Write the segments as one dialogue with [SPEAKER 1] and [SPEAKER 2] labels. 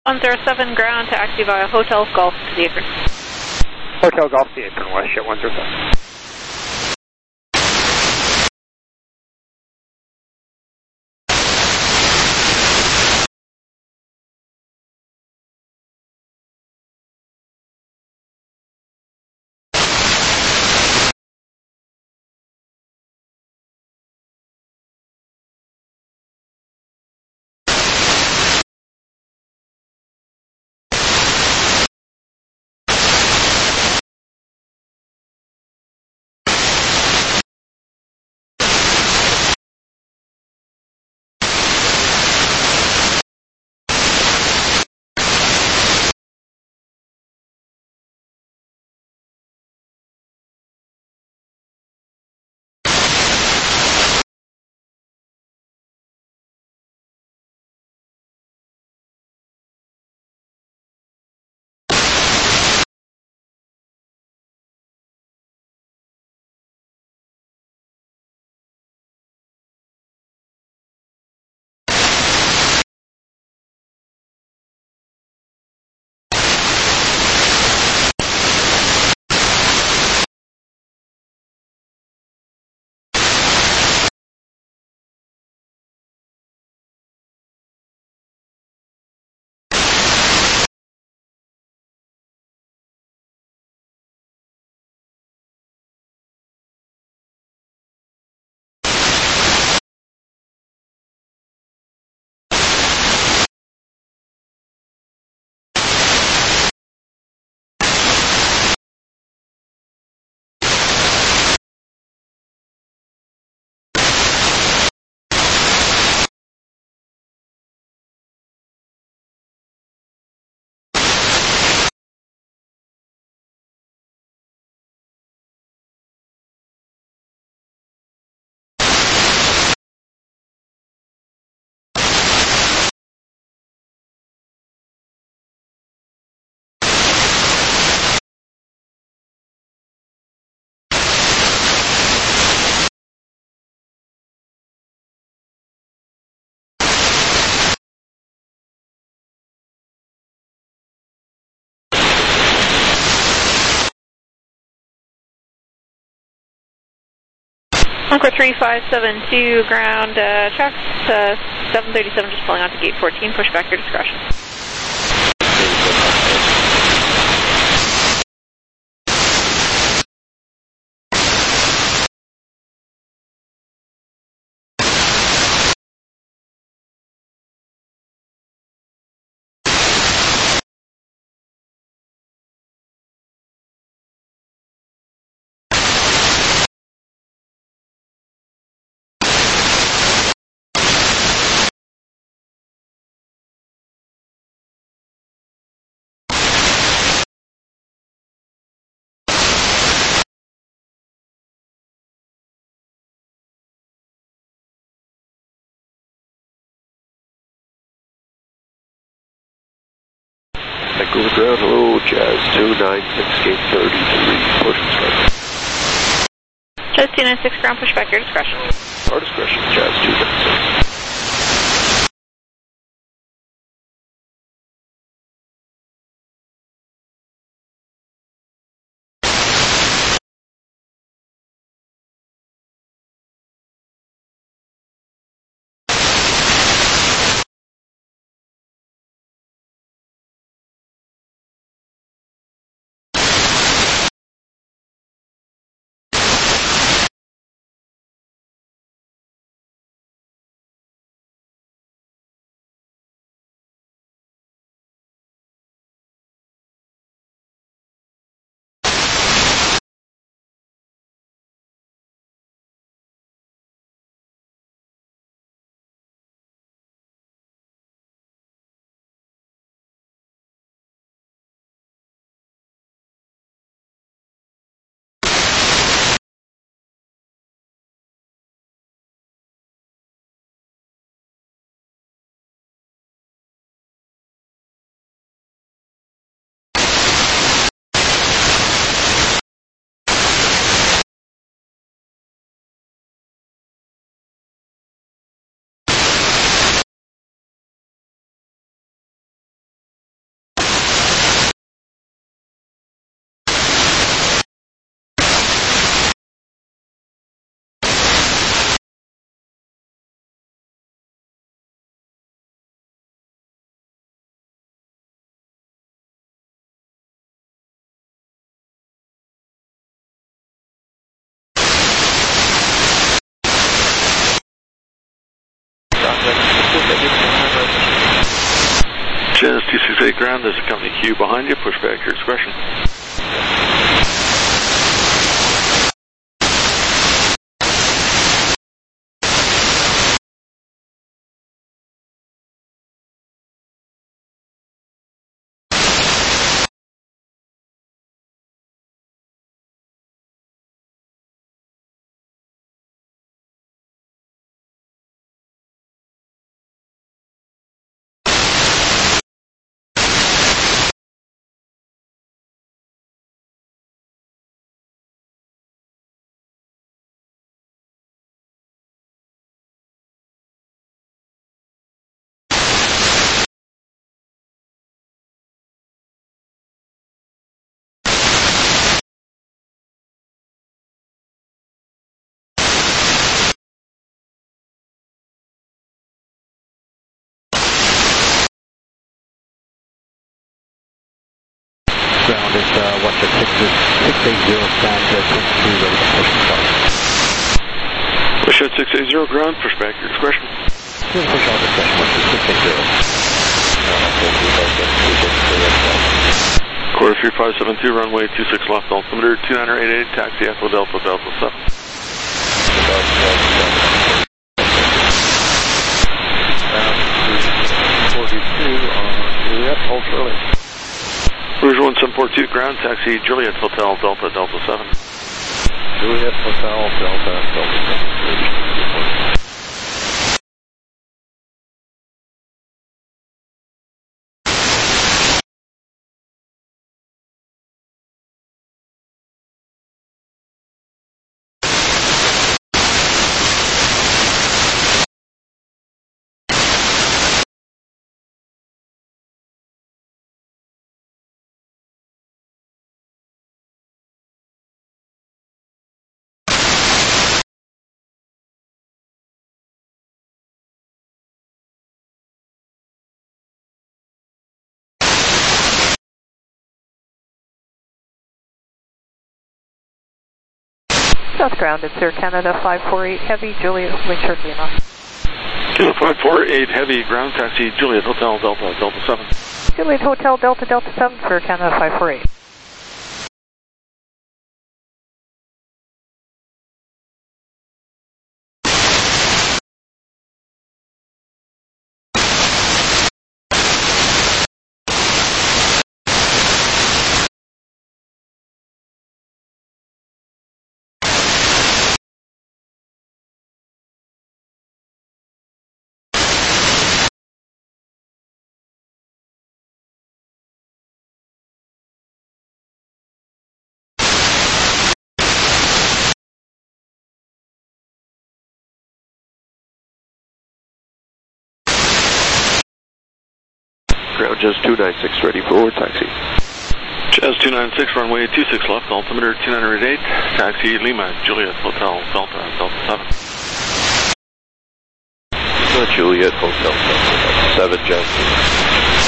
[SPEAKER 1] 107 ground, taxi via Hotel Golf to the apron.
[SPEAKER 2] Hotel Golf to the apron, west jet 107.
[SPEAKER 1] Anchor 3572 ground, tracks 737 just pulling onto gate 14, push back your discretion.
[SPEAKER 3] Vancouver ground, hello, Jazz 296, gate 33, push instruction.
[SPEAKER 1] Jazz 296 ground, push back your discretion.
[SPEAKER 3] Our discretion, Jazz 296. Jazz 268 ground, there's a company queue behind you. Push back your discretion.
[SPEAKER 2] Ground is Westjet 680, stand 22, ready to push and start.
[SPEAKER 3] Westjet 680 ground, push back your discretion.
[SPEAKER 2] Push all discretion, Westjet 680.
[SPEAKER 3] Quarter 3572, runway 26 left, altimeter 2988, taxi Echo Delta Delta 7.
[SPEAKER 2] Ground 42 on Juliet, hold early.
[SPEAKER 3] Rouge 1742 ground, taxi Juliet Hotel Delta Delta 7.
[SPEAKER 2] Juliet Hotel Delta Delta 7.
[SPEAKER 4] South ground, it's Air Canada 548 Heavy, Juliet, wait shortly enough.
[SPEAKER 3] Kilo 548 Heavy, ground taxi Juliet Hotel Delta Delta 7.
[SPEAKER 4] Juliet Hotel Delta Delta 7 for Air Canada 548.
[SPEAKER 3] Ground Jazz 296, ready for taxi. Jazz 296, runway 26 left, altimeter 2988, taxi Lima, Juliet Hotel Delta Delta 7. Juliet Hotel Delta 7, Jazz 296.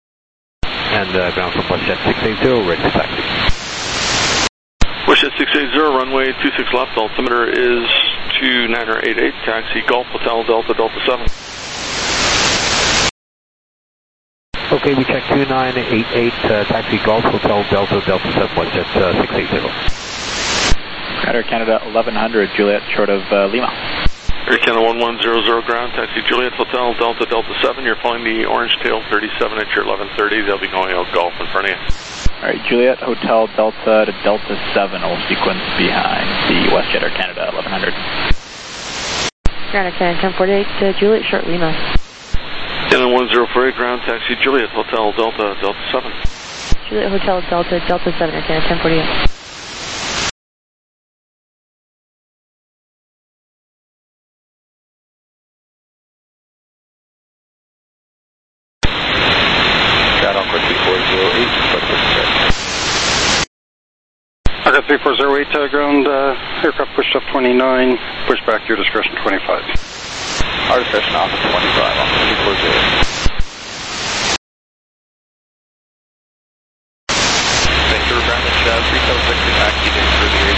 [SPEAKER 3] And ground from Westjet 680, ready to taxi. Westjet 680, runway 26 left, altimeter is 2988, taxi Golf Hotel Delta Delta 7.
[SPEAKER 2] Okay, we check 2988, taxi Golf Hotel Delta Delta 7, WestJet 680.
[SPEAKER 5] Air Canada 1100, Juliet, short of Lima.
[SPEAKER 3] Air Canada 1100 ground, taxi Juliet Hotel Delta Delta 7. You're flying the Orange Tail 37 at your 1130. They'll be going out Golf in front of you.
[SPEAKER 5] All right, Juliet Hotel Delta to Delta 7 will sequence behind the WestJet Air Canada 1100.
[SPEAKER 4] Ground Air Canada 1048, Juliet, short Lima.
[SPEAKER 3] Canada 1048 ground, taxi Juliet Hotel Delta Delta 7.
[SPEAKER 4] Juliet Hotel Delta Delta 7, Air Canada 1048.
[SPEAKER 6] Arca 3408, ground, aircraft pushed up 29, push back your discretion 25.
[SPEAKER 5] Our discretion off at 25 on 3408. Vancouver ground at 376 to taxi Vancouver the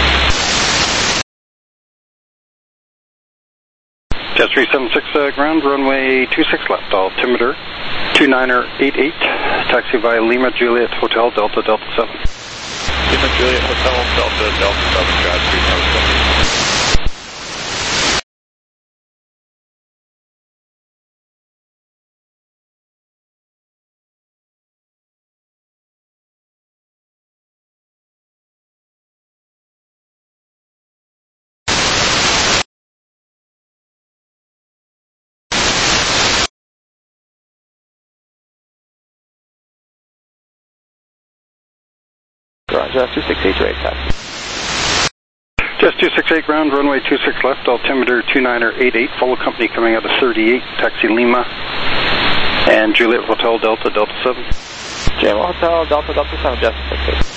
[SPEAKER 5] 8.
[SPEAKER 6] Jet 376, ground, runway 26 left, altimeter 2988, taxi via Lima Juliet Hotel Delta Delta 7.
[SPEAKER 5] Lima Juliet Hotel Delta Delta 7, Sky 3070. Roger, 2688 taxi.
[SPEAKER 6] Jet 268 ground, runway 26 left, altimeter 2988, follow company coming out of 38, taxi Lima and Juliet Hotel Delta Delta 7.
[SPEAKER 5] JMO Hotel Delta Delta 7, Jet 268.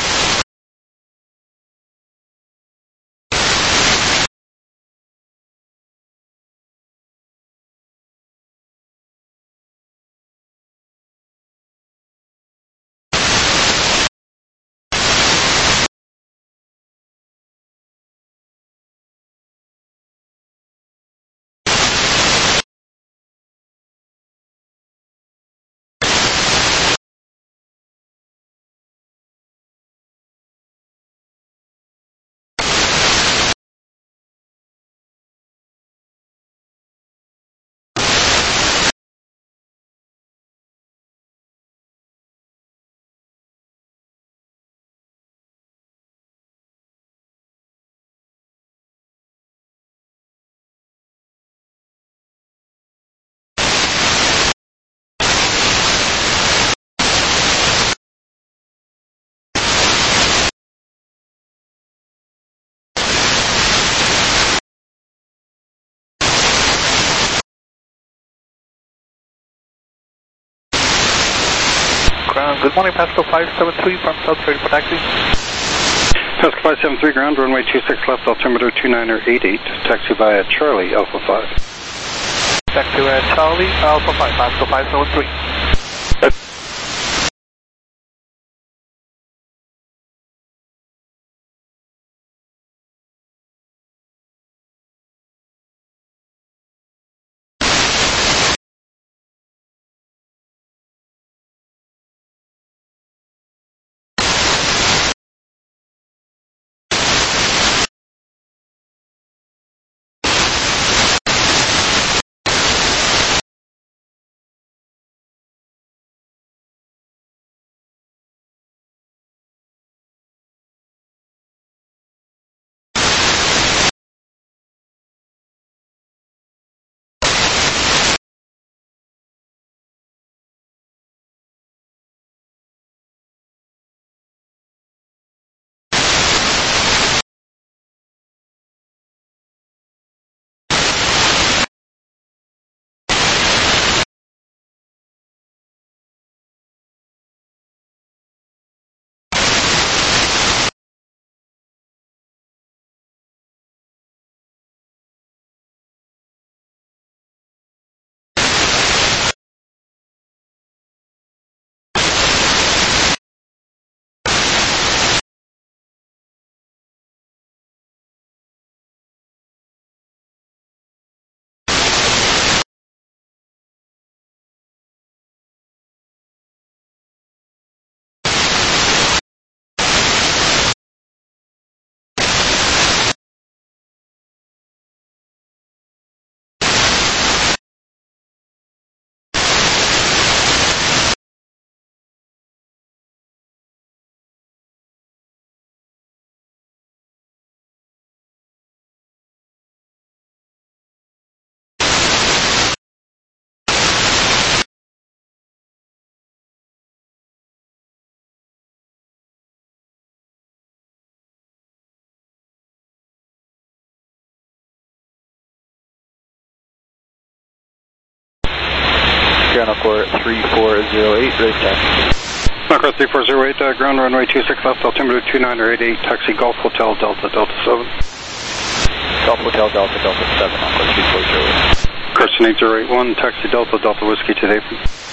[SPEAKER 2] Good morning, Pascal 573 from South 30 for taxi.
[SPEAKER 6] Pascal 573 ground, runway 26 left, altimeter 2988, taxi via Charlie Alpha 5.
[SPEAKER 2] Taxi via Charlie Alpha 5, Pascal 573.
[SPEAKER 5] Ground Encore 3408, ready for taxi.
[SPEAKER 6] Encore 3408, ground runway 26 left, altimeter 2988, taxi Golf Hotel Delta, Delta 7.
[SPEAKER 5] Golf Hotel Delta, Delta 7, Encore 3408.
[SPEAKER 6] Carson 8081, taxi Delta, Delta Whiskey today.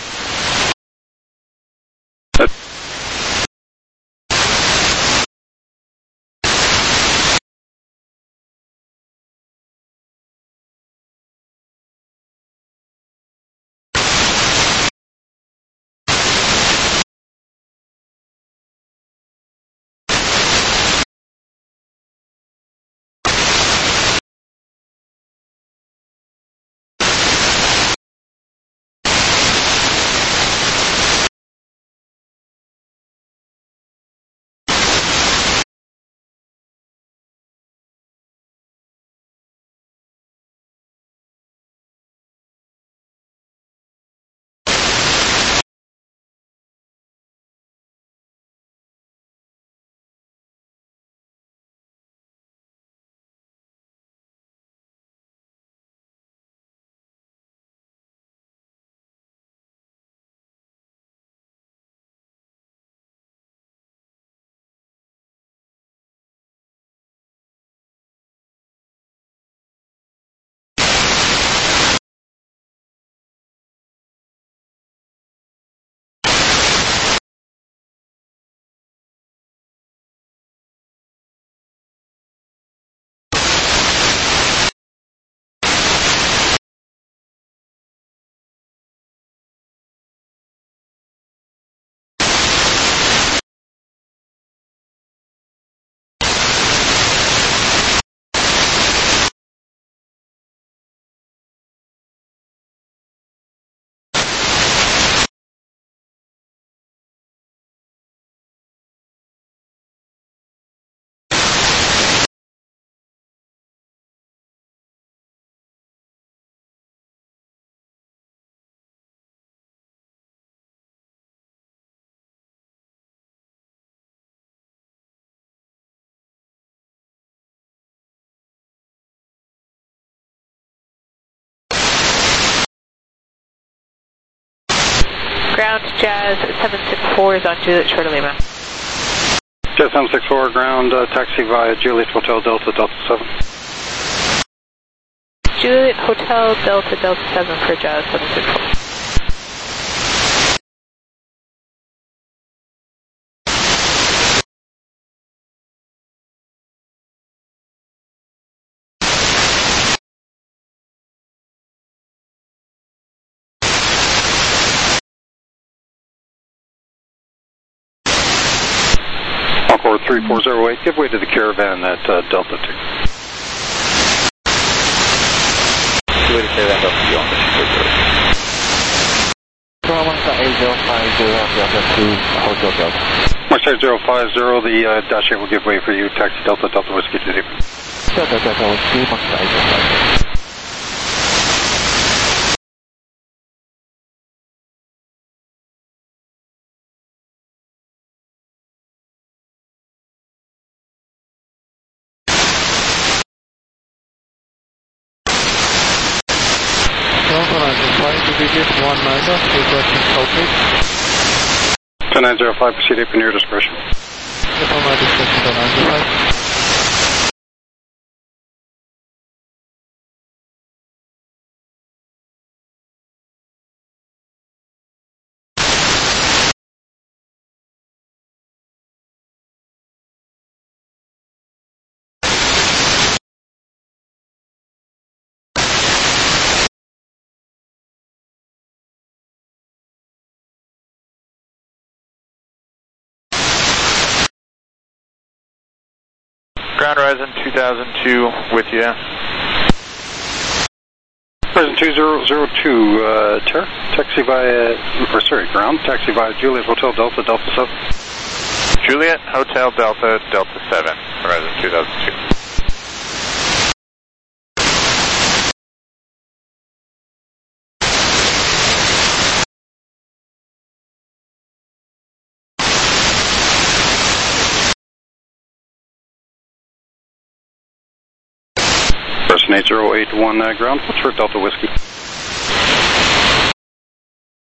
[SPEAKER 4] Ground Jazz 764 is on Juliet Short of Lima.
[SPEAKER 6] Jazz 764, ground, taxi via Juliet Hotel Delta, Delta 7.
[SPEAKER 4] Juliet Hotel Delta, Delta 7 for Jazz 764.
[SPEAKER 6] Encore 3408, give way to the Caravan at Delta 2.
[SPEAKER 5] Give way to Caravan Delta 2 on the 240. Delta 2, Hotel Delta.
[SPEAKER 6] Mark 050, the Dash 8 will give way for you, taxi Delta, Delta Whiskey today.
[SPEAKER 5] Delta, Delta Whiskey, Mark 050.
[SPEAKER 2] Digit 19, requesting Celtic.
[SPEAKER 6] 2905, proceed upon your discretion.
[SPEAKER 2] Upon my discretion, 2905.
[SPEAKER 7] Ground Horizon 2002 with you.
[SPEAKER 6] Horizon 2002, Terra, taxi via, ground, taxi via Juliet Hotel Delta, Delta 7.
[SPEAKER 7] Juliet Hotel Delta, Delta 7, Horizon 2002.
[SPEAKER 6] Person 8081, ground, what's for Delta Whiskey?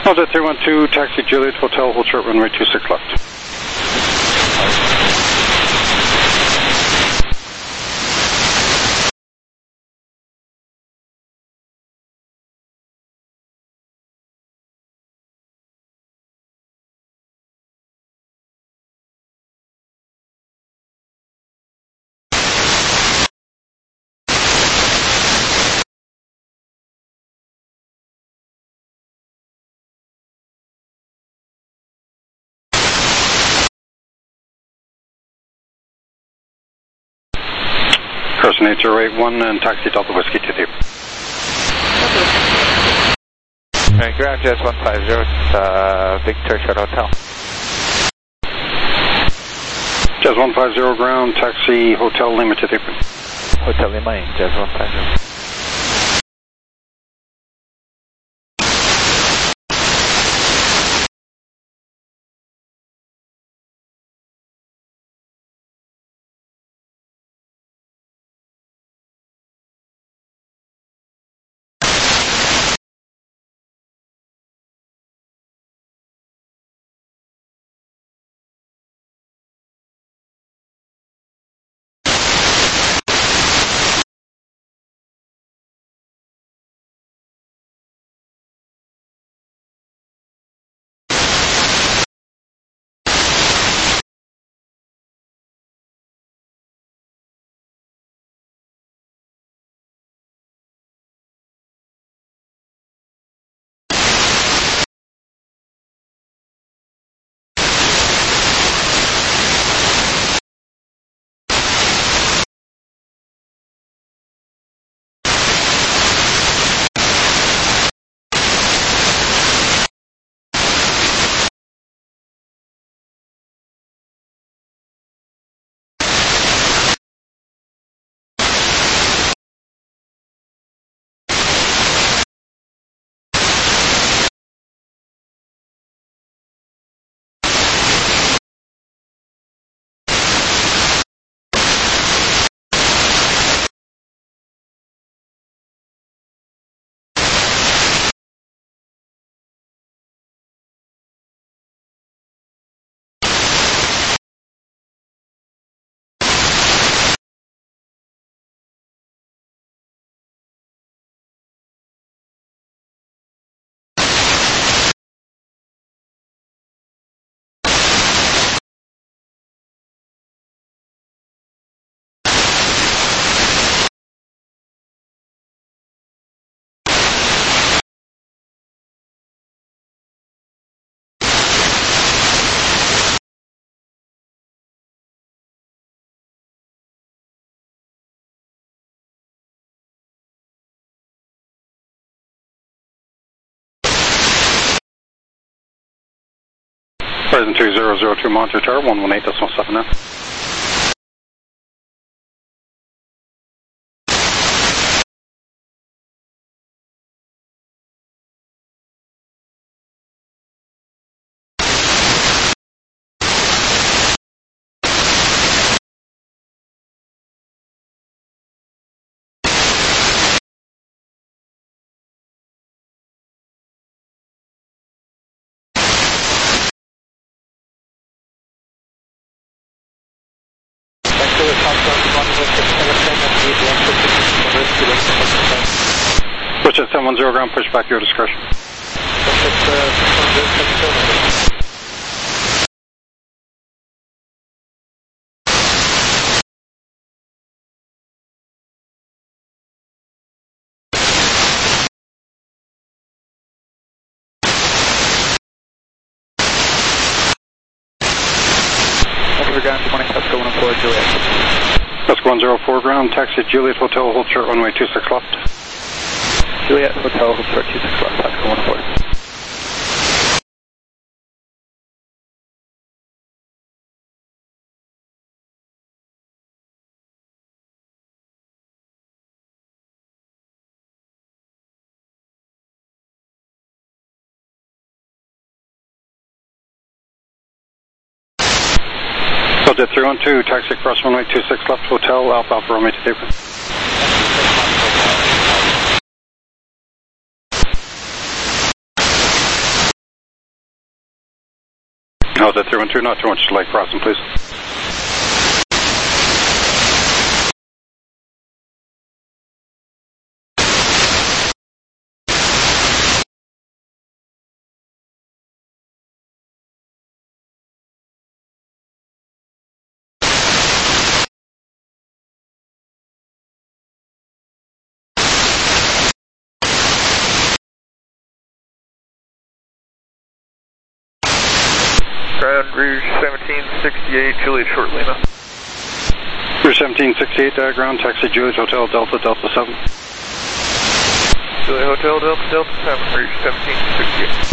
[SPEAKER 6] Delta 312, taxi Juliet Hotel, hold short runway 26 left. Person 8081 and taxi Delta Whiskey to deep.
[SPEAKER 7] Ground Jazz 150, Victor Shuttle Hotel.
[SPEAKER 6] Jazz 150 ground, taxi Hotel Lima to deep.
[SPEAKER 7] Hotel Lima in Jazz 150. Present 2002 Monitor Tower, 118.7 now. Switch at 710 ground, push back your discretion.
[SPEAKER 5] Ground 20, Oscar 104, Juliet.
[SPEAKER 6] Oscar 104 ground, taxi Juliet Hotel, hold short runway 26 left.
[SPEAKER 5] Juliet Hotel, hold short 26 left, Oscar 104.
[SPEAKER 6] Subject 312, taxi across runway 26 left, Hotel Alpha Alpha Romeo to deep. How's that 312? Not too much light crossing, please.
[SPEAKER 8] Ground Rouge 1768, Juliet Short Lima.
[SPEAKER 6] Rouge 1768, ground taxi Juliet Hotel Delta Delta 7.
[SPEAKER 8] Juliet Hotel Delta Delta 7, Rouge 1768.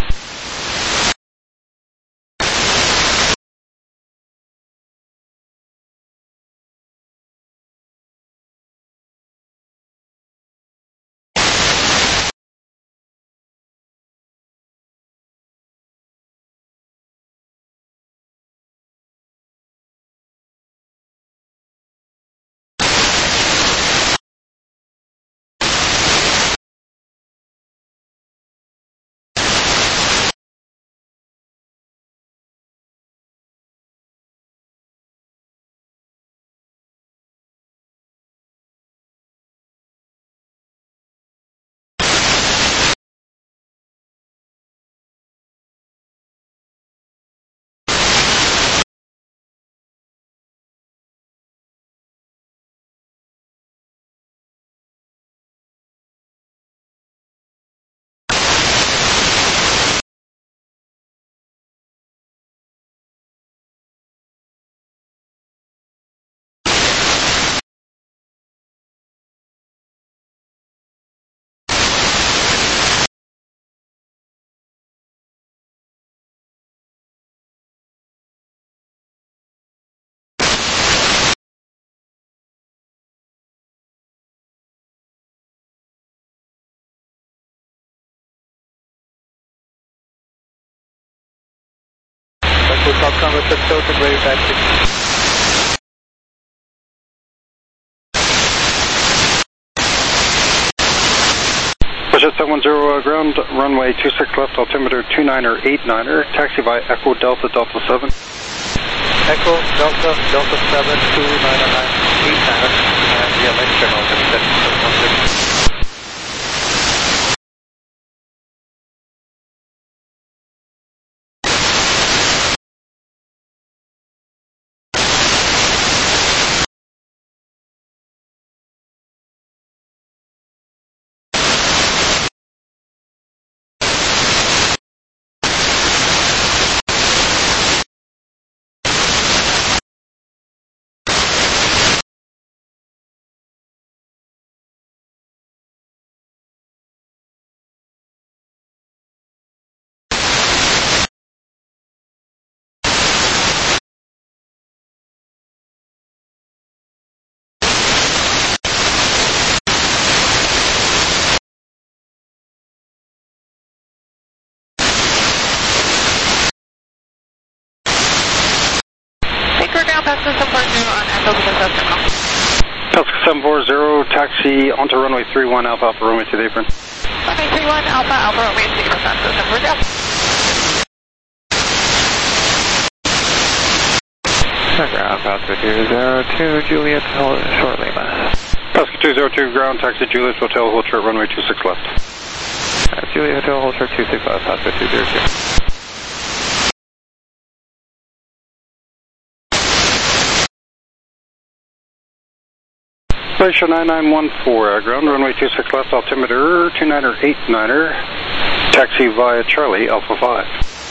[SPEAKER 2] South Combat 6 Hilton, ready taxi.
[SPEAKER 6] Push 710 ground, runway 26 left, altimeter 29er 89er, taxi via Echo Delta Delta 7.
[SPEAKER 2] Echo Delta Delta 7, 29er 89er, and the external, and
[SPEAKER 6] Pascal 740, taxi onto runway 31 Alpha Alpha, runway to the apron.
[SPEAKER 1] Runway 31 Alpha Alpha, runway to the apron, system, we're down.
[SPEAKER 8] Ground, Pascal 202, Juliet Short Lima.
[SPEAKER 6] Pascal 202, ground, taxi Juliet Hotel, hold short, runway 26 left.
[SPEAKER 8] Juliet Hotel, hold short 26 left, Pascal 202.
[SPEAKER 6] Station 9914, ground, runway 26 left, altimeter 29er 89er, taxi via Charlie, Alpha 5.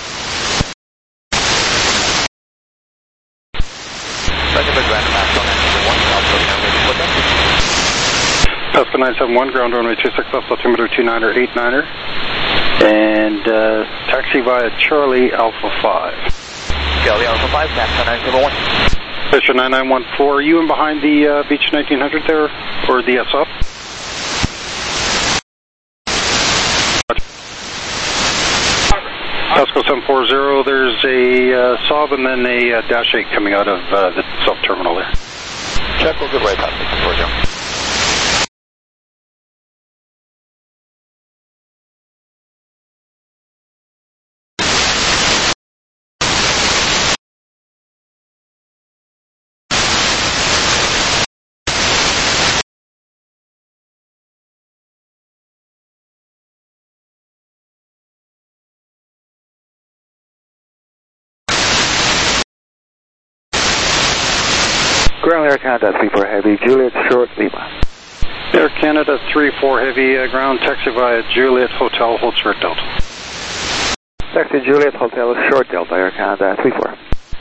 [SPEAKER 6] Pascal 971, ground, runway 26 left, altimeter 29er 89er, and taxi via Charlie, Alpha 5.
[SPEAKER 2] Charlie Alpha 5, Pascal 971.
[SPEAKER 6] Station 9914, are you in behind the Beach 1900 there, or the SOP? Pascal 740, there's a Saab and then a Dash 8 coming out of the self-terminal there.
[SPEAKER 2] Check, we're good way, Pascal 740. Ground Air Canada 34 Heavy, Juliet Short, Lima.
[SPEAKER 6] Air Canada 34 Heavy, ground taxi via Juliet Hotel, hold short Delta.
[SPEAKER 2] Taxi Juliet Hotel, short Delta, Air Canada 34.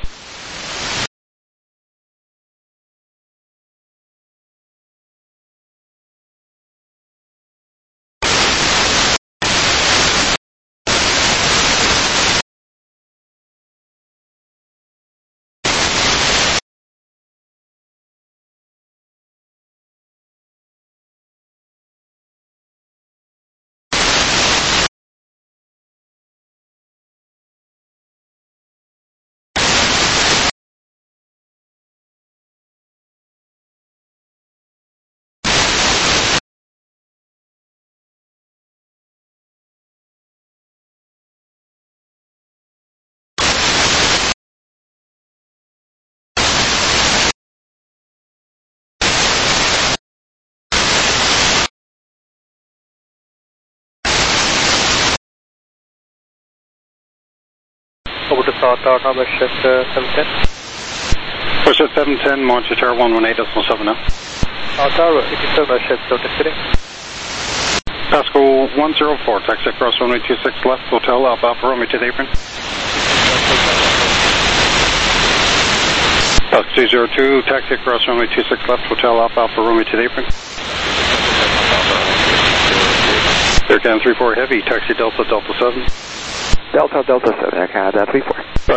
[SPEAKER 8] Over to South Tower, Westjet 710.
[SPEAKER 6] Westjet 710, Monster Tower 118.7 now.
[SPEAKER 8] South Tower, it is Westjet 710.
[SPEAKER 6] Pasco 104, taxi across runway 26 left, Hotel Alpha Alpha Romeo to the apron. Pasco 202, taxi across runway 26 left, Hotel Alpha Alpha Romeo to the apron. Air Canada 34 Heavy, taxi Delta Delta 7.
[SPEAKER 2] Delta Delta 7, Air Canada 34.
[SPEAKER 6] Good.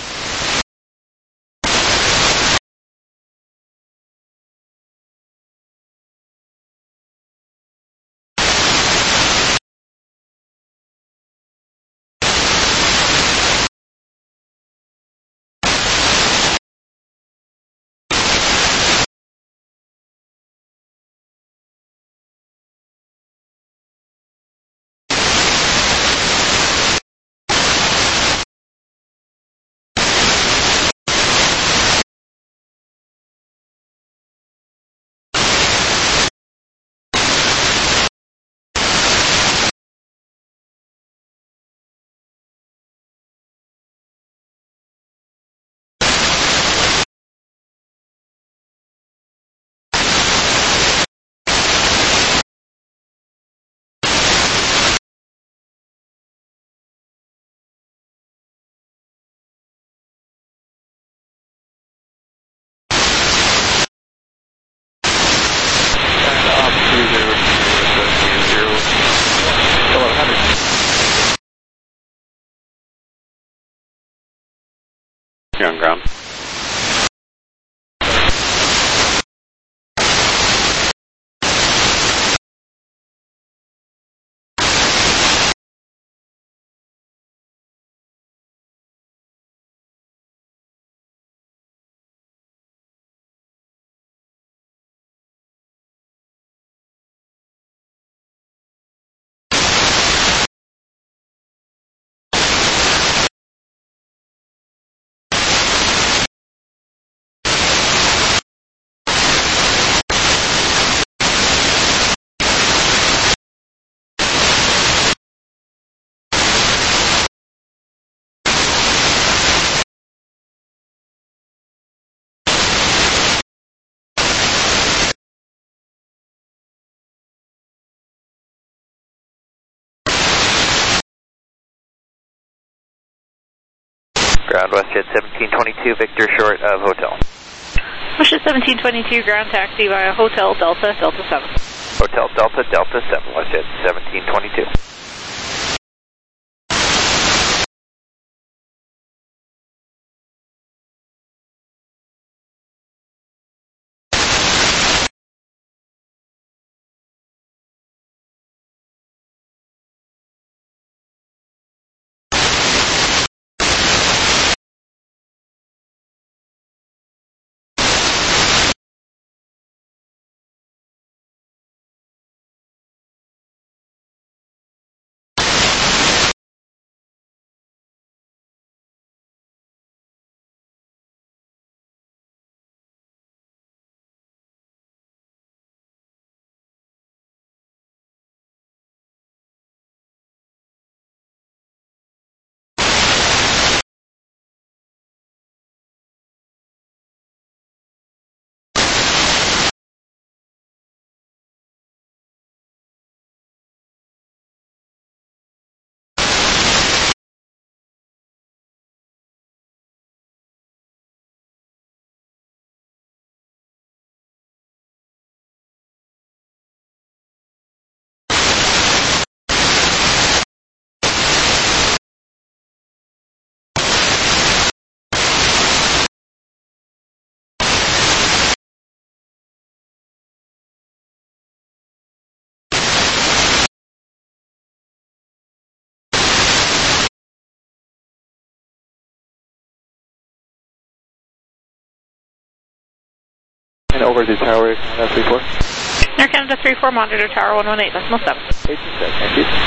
[SPEAKER 3] You're on ground.
[SPEAKER 7] Ground Westjet 1722, Victor short of Hotel.
[SPEAKER 1] Westjet 1722, ground taxi via Hotel Delta Delta 7.
[SPEAKER 7] Hotel Delta Delta 7, Westjet 1722.
[SPEAKER 8] the tower, Canada 34.
[SPEAKER 1] Air Canada 34, monitor tower 118.7.
[SPEAKER 8] 826, thank you.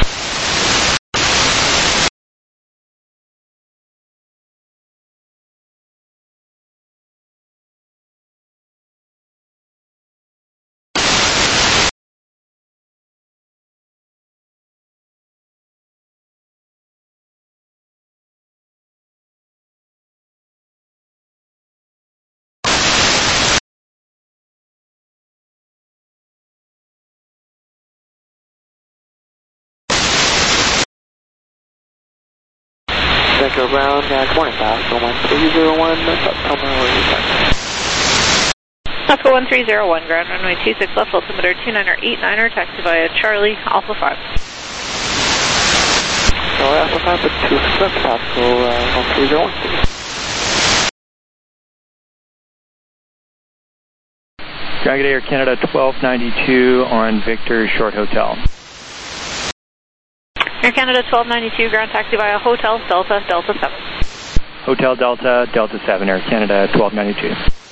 [SPEAKER 8] Echo Brown, good morning, Pascal 1301, tell me where you're at.
[SPEAKER 1] Pascal 1301, ground runway 26 left, altimeter 2989er, taxi via Charlie, Alpha 5.
[SPEAKER 8] Charlie Alpha 5 at 26 left, Pascal 1301, please.
[SPEAKER 5] Dragon Air Canada 1292 on Victor Short Hotel.
[SPEAKER 1] Air Canada 1292, ground taxi via Hotel Delta, Delta 7.
[SPEAKER 5] Hotel Delta, Delta 7, Air Canada 1292.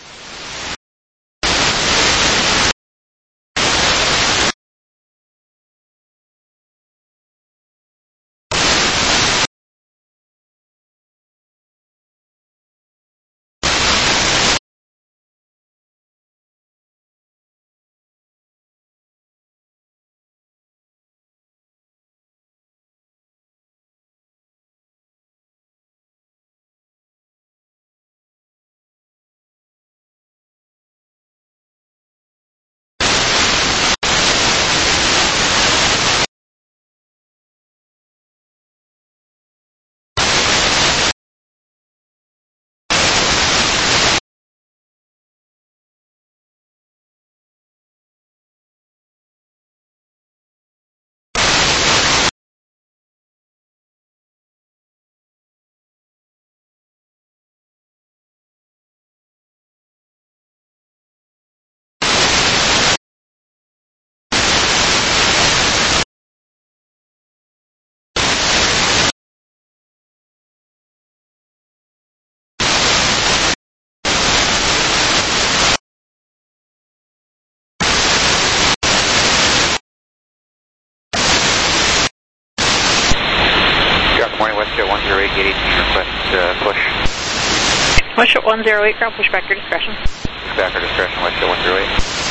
[SPEAKER 7] Westjet 108, gate 18, request push.
[SPEAKER 1] Westjet 108, ground push back your discretion.
[SPEAKER 7] Push back your discretion, Westjet 108.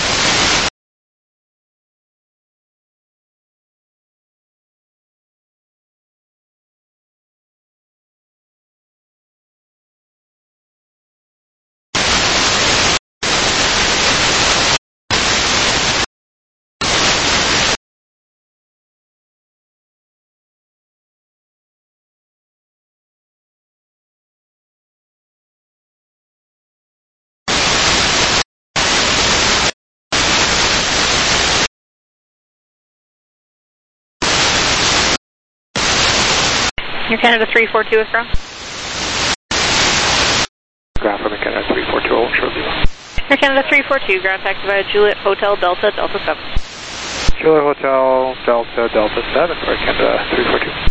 [SPEAKER 1] Air Canada 342 is ground.
[SPEAKER 8] Ground from Canada 342, I'll show you.
[SPEAKER 1] Air Canada 342, ground taxi via Juliet Hotel Delta, Delta 7.
[SPEAKER 8] Juliet Hotel Delta, Delta 7, Air Canada 342.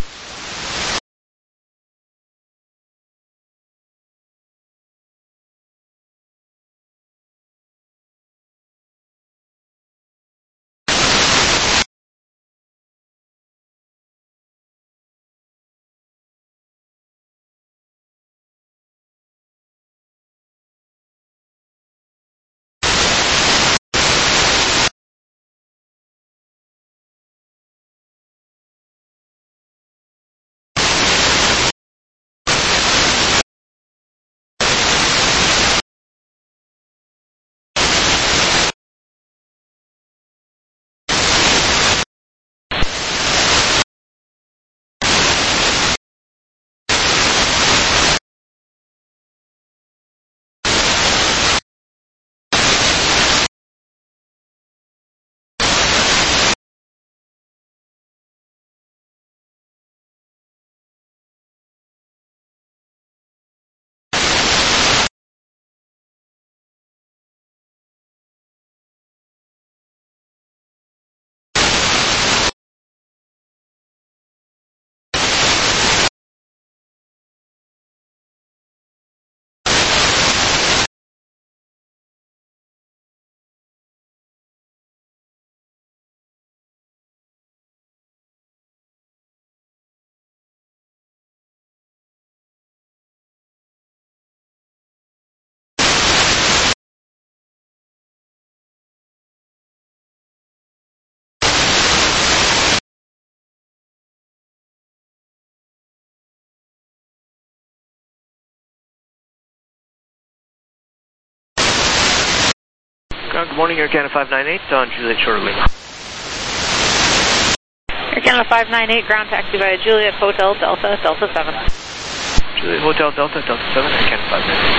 [SPEAKER 9] Good morning, Air Canada 598 on Juliet Short of Lima.
[SPEAKER 1] Air Canada 598, ground taxi via Juliet Hotel Delta, Delta 7.
[SPEAKER 9] Juliet Hotel Delta, Delta 7, Air Canada 598.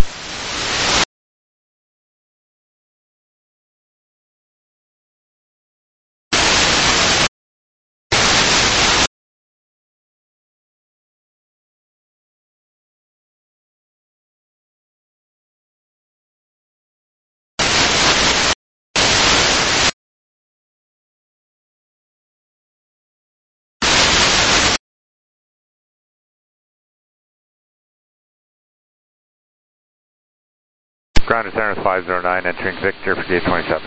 [SPEAKER 7] Ground Center 509, entering Victor for gate 27.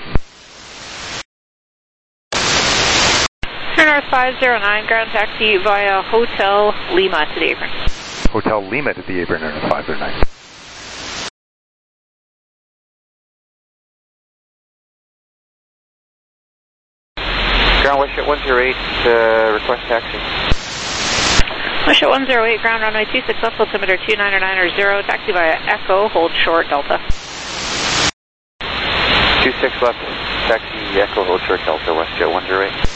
[SPEAKER 1] North 509, ground taxi via Hotel Lima to the apron.
[SPEAKER 7] Hotel Lima to the apron, North 509.
[SPEAKER 8] Ground WestJet 108, request taxi.
[SPEAKER 1] WestJet 108, ground runway 26 left, altimeter 2990, taxi via Echo, hold short, Delta.
[SPEAKER 8] 26 left, taxi Echo, hold short, Delta, WestJet 108.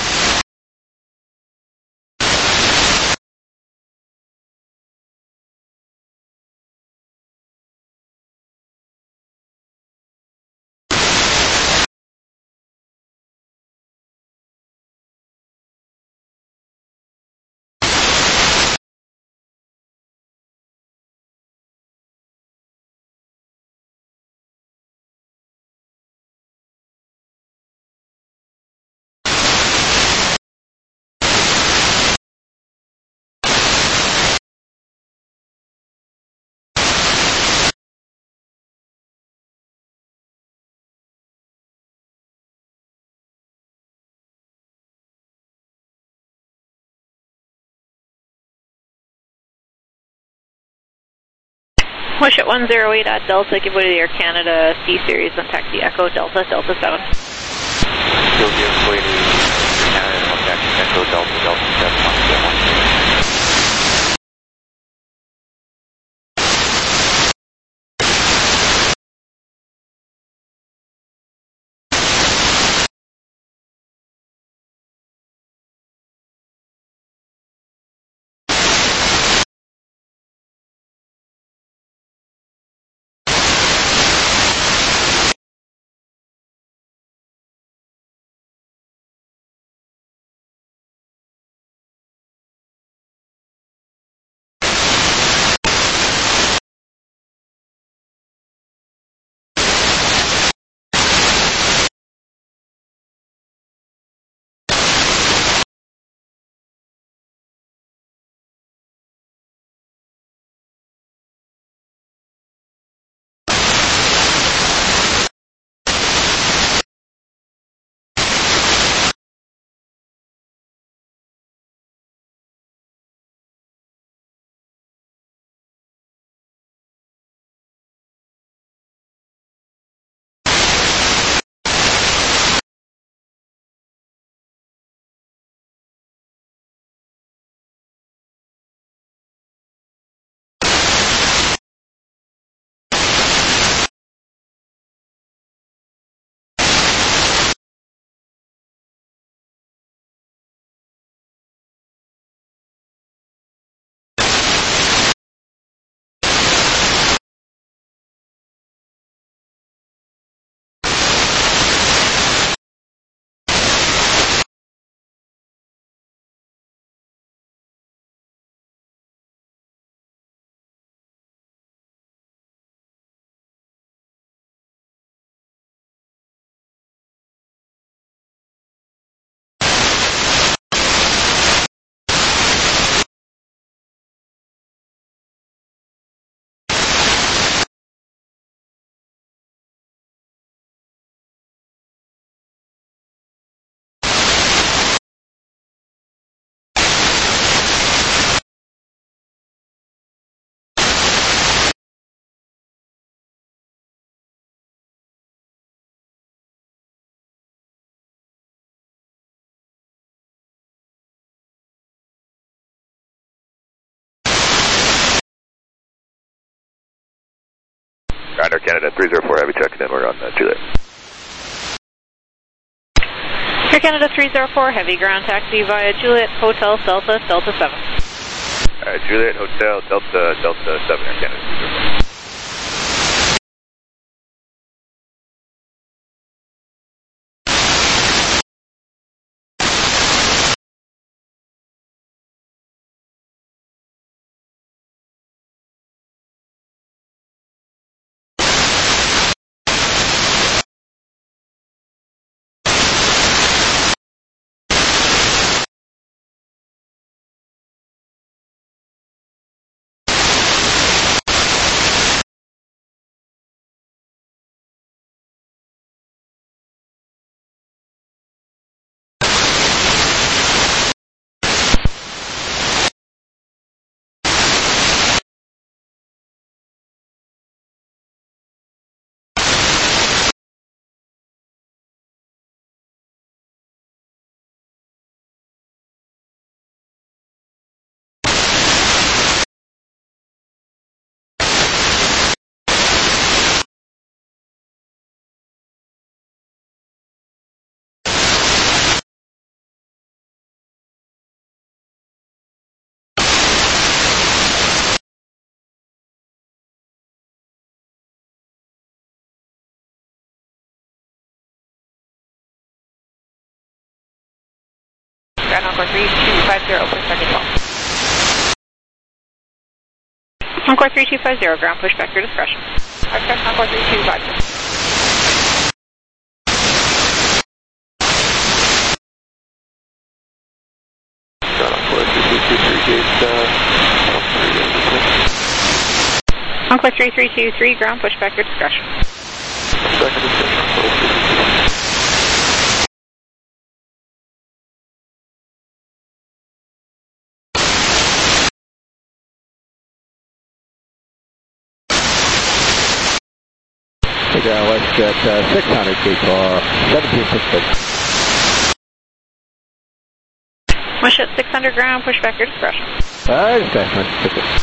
[SPEAKER 1] WestJet 108 at Delta, give way to the Air Canada C Series on taxi Echo, Delta, Delta 7.
[SPEAKER 8] Still give way to Canada on taxi Echo, Delta, Delta 7 on WestJet 108.
[SPEAKER 7] Ground Air Canada 304, heavy checking in, we're on Juliet.
[SPEAKER 1] Air Canada 304, heavy ground taxi via Juliet Hotel Delta, Delta 7.
[SPEAKER 7] Juliet Hotel Delta, Delta 7, Air Canada.
[SPEAKER 1] Ground Encore 3250, push back as well. Encore 3250, ground push back your discretion. Ground Encore 3250. Encore 3323, ground push back your discretion.
[SPEAKER 2] WestJet 600 KTAR 1766.
[SPEAKER 1] WestJet 600 ground, push back your discretion.
[SPEAKER 2] Discretion.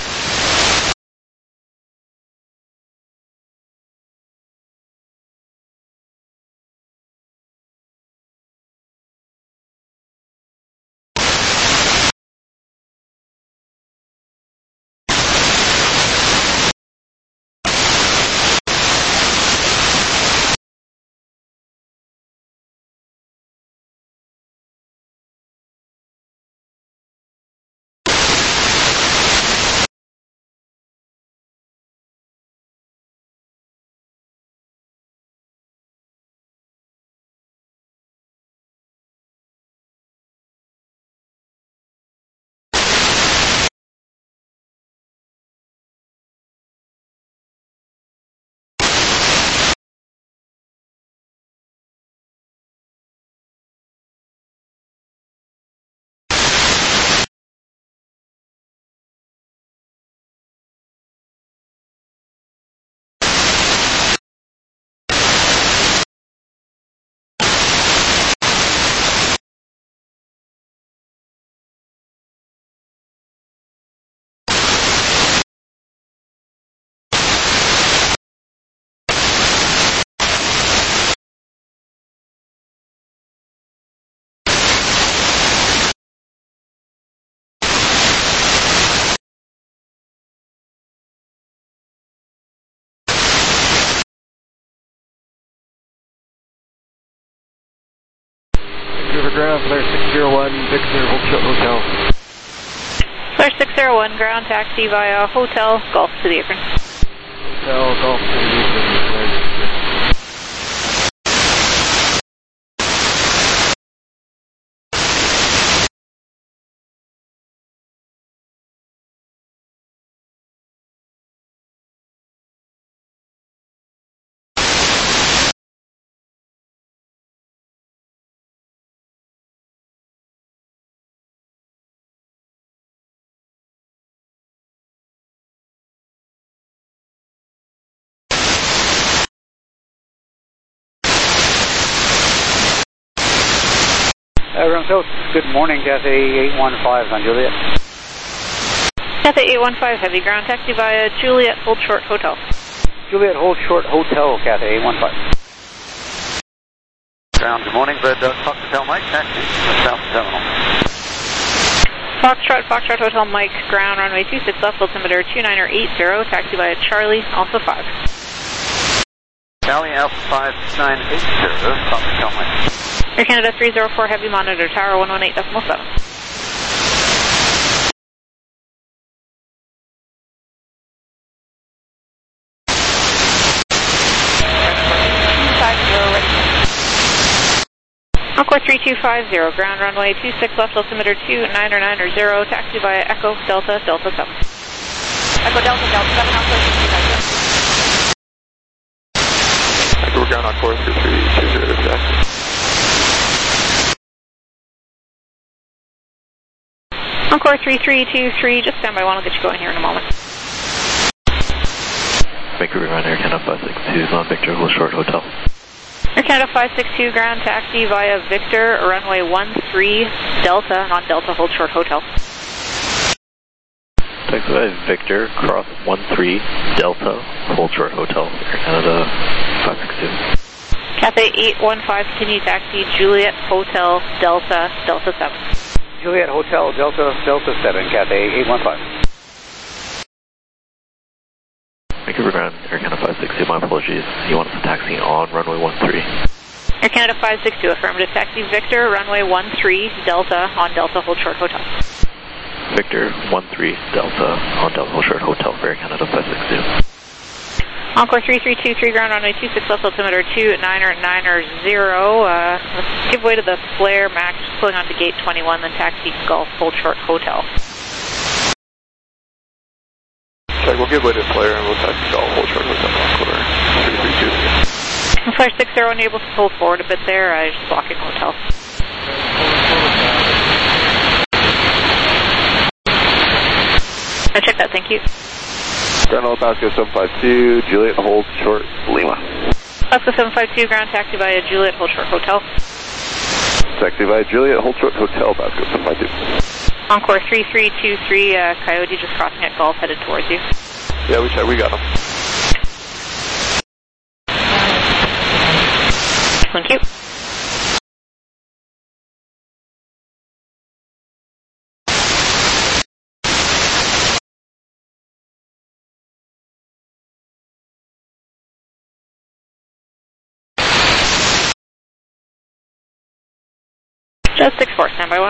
[SPEAKER 9] Ground, Flare 601, Victor Hotel.
[SPEAKER 1] Flare 601, ground taxi via Hotel Golf to the apron.
[SPEAKER 9] Hotel Golf to the apron.
[SPEAKER 10] Good morning, Cathay 815 on Juliet.
[SPEAKER 1] Cathay 815, heavy ground taxi via Juliet Hold Short Hotel.
[SPEAKER 10] Juliet Hold Short Hotel, Cathay 815. ground, good morning, Bird Dog Fox Hotel Mike, taxi, South Terminal.
[SPEAKER 1] Foxtrot Hotel Mike, ground, runway 26 left, altimeter 2980, taxi via Charlie, Alpha 5.
[SPEAKER 10] Charlie, Alpha 5980, Fox Hotel Mike.
[SPEAKER 1] Air Canada 304 Heavy, monitor tower 118.7. Encore 3250, ground runway 26 left, altimeter 2990, taxi via Echo Delta, Delta 7. Echo Delta, Delta 7, Alpha 250.
[SPEAKER 3] Echo ground on course 3320, taxi.
[SPEAKER 1] Encore 3323, just stand by one, I'll get you going here in a moment.
[SPEAKER 2] Vancouver ground, Air Canada 562, on Victor, hold short, hotel.
[SPEAKER 1] Air Canada 562, ground taxi via Victor, runway 13, Delta, non-Delta, hold short, hotel.
[SPEAKER 2] Taxi via Victor, cross 13, Delta, hold short, hotel, Air Canada 562.
[SPEAKER 1] Cathay 815, continue taxi, Juliet Hotel, Delta, Delta 7.
[SPEAKER 10] Juliet Hotel, Delta, Delta 7, Cathay 815.
[SPEAKER 2] Vancouver ground, Air Canada 562, my apologies. You want us to taxi on runway 13.
[SPEAKER 1] Air Canada 562, affirmative, taxi Victor, runway 13, Delta, on Delta, hold short, hotel.
[SPEAKER 2] Victor, 13, Delta, on Delta, hold short, hotel for Air Canada 562.
[SPEAKER 1] Encore 3323, ground runway 26 left, altimeter 2990, let's give way to the flare max, just pulling onto gate 21, then taxi Golf, hold short, hotel.
[SPEAKER 3] Okay, we'll give way to flare and we'll taxi Golf, hold short, hotel, Ecuador 3320.
[SPEAKER 1] Flare 60, unable to pull forward a bit there, just blocking hotel. I'll check that, thank you.
[SPEAKER 3] Ground Level Pasco 752, Juliet, hold short, Lima.
[SPEAKER 1] Pasco 752, ground taxi via Juliet, hold short, hotel.
[SPEAKER 3] Taxi via Juliet, hold short, hotel, Pasco 752.
[SPEAKER 1] Encore 3323, Coyote just crossing at Golf, headed towards you.
[SPEAKER 3] Yeah, we got him.
[SPEAKER 1] Thank you. Just 64, stand by one.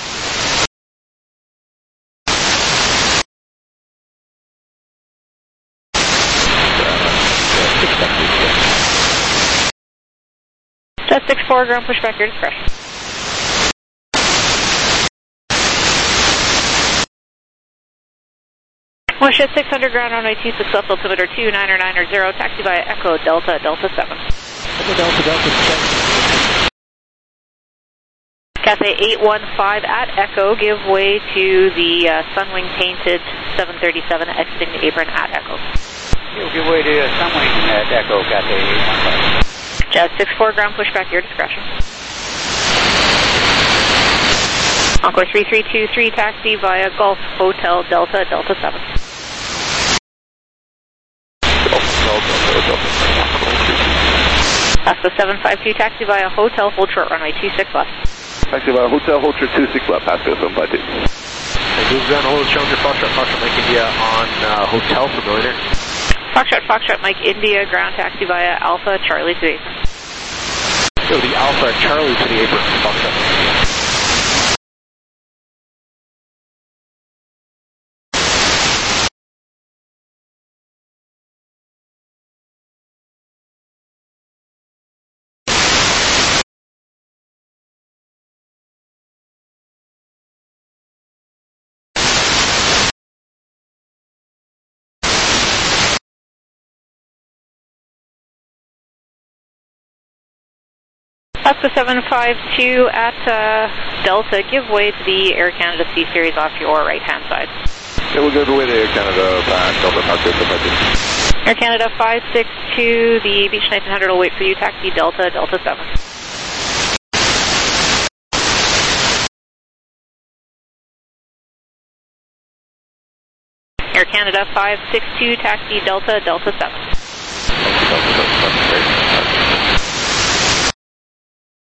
[SPEAKER 1] Just 64, ground pushback, your discretion. Westjet 600, ground runway 26 left, altimeter 2990, taxi via Echo Delta, Delta 7.
[SPEAKER 2] Echo Delta, Delta 7.
[SPEAKER 1] Cathay 815 at Echo, give way to the Sunwing painted 737 exiting the apron at Echo.
[SPEAKER 10] You'll give way to Sunwing at Echo, Cathay 815.
[SPEAKER 1] Jazz 64, ground pushback, your discretion. Encore 3323, taxi via Golf Hotel Delta, Delta 7. Pasco 752, taxi via Hotel, hold short, runway 26 left.
[SPEAKER 3] Taxi via Hotel, hold short 26 left, Pasco 752.
[SPEAKER 9] Vancouver ground, hold Challenger Foxtrot Mike India on Hotel for Millionaire.
[SPEAKER 1] Foxtrot Mike India, ground taxi via Alpha Charlie to the apron.
[SPEAKER 9] So the Alpha Charlie to the apron, Foxtrot.
[SPEAKER 1] Pasco 752 at Delta, give way to the Air Canada C Series off your right-hand side.
[SPEAKER 3] Yeah, we'll give way to Air Canada back, Delta Pasco 752.
[SPEAKER 1] Air Canada 562, the Beach 1900 will wait for you, taxi Delta, Delta 7. Air Canada 562, taxi Delta, Delta 7.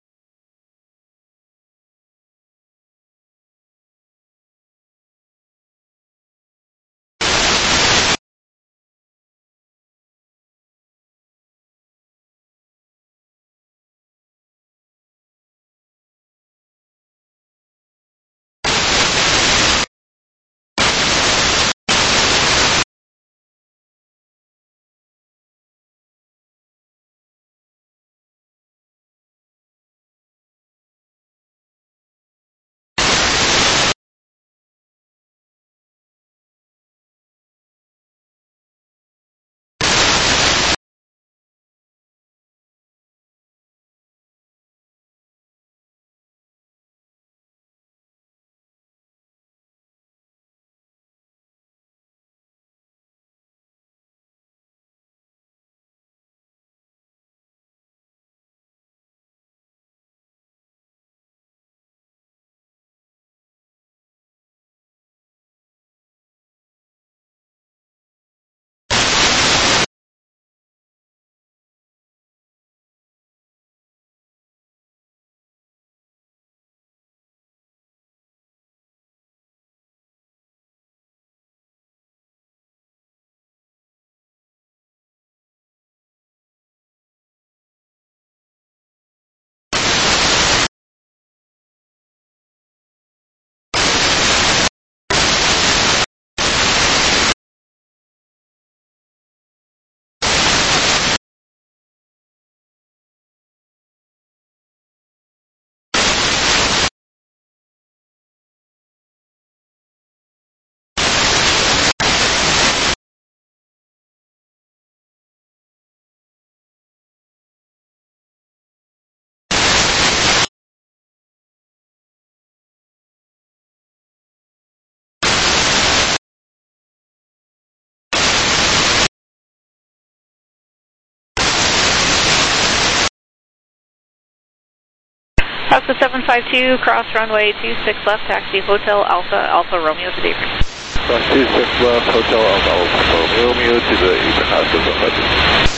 [SPEAKER 1] Oscar 752, cross runway 26 left, taxi Hotel Alpha, Alpha Romeo to the apron.
[SPEAKER 3] Cross 26 left, Hotel Alpha, Alpha Romeo to the apron, Oscar 752.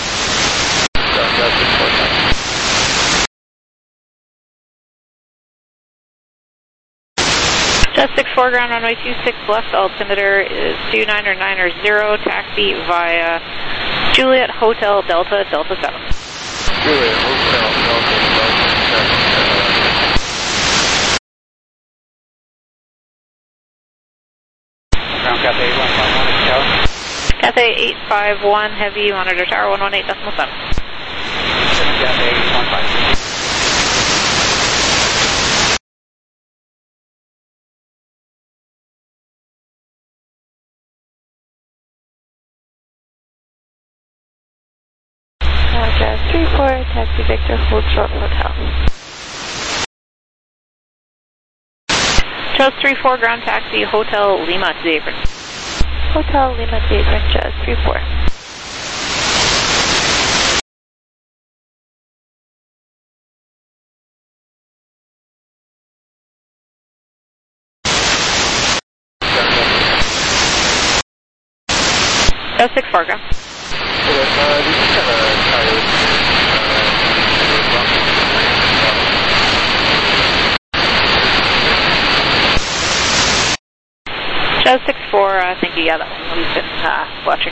[SPEAKER 1] Just 64 ground runway 26 left, altimeter is 29990, taxi via Juliet Hotel Delta, Delta 7.
[SPEAKER 3] Juliet Hotel Delta, Delta 7.
[SPEAKER 10] Ground Cathay 851, Tower.
[SPEAKER 1] Cathay 851, heavy, monitor tower 118.7.
[SPEAKER 10] Cathay 815.
[SPEAKER 1] Jazz 34, taxi Victor, hold short hotel. Jazz 34, ground taxi, Hotel Lima to the apron. Hotel Lima to the apron, Jazz 34. Jazz 64, ground. Jazz 64, I think you got that one. We've been watching.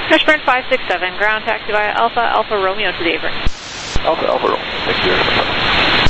[SPEAKER 1] Wishburn 567, ground taxi via Alpha, Alpha Romeo to the apron.
[SPEAKER 3] Alpha, Alpha Romeo. Thank you very much.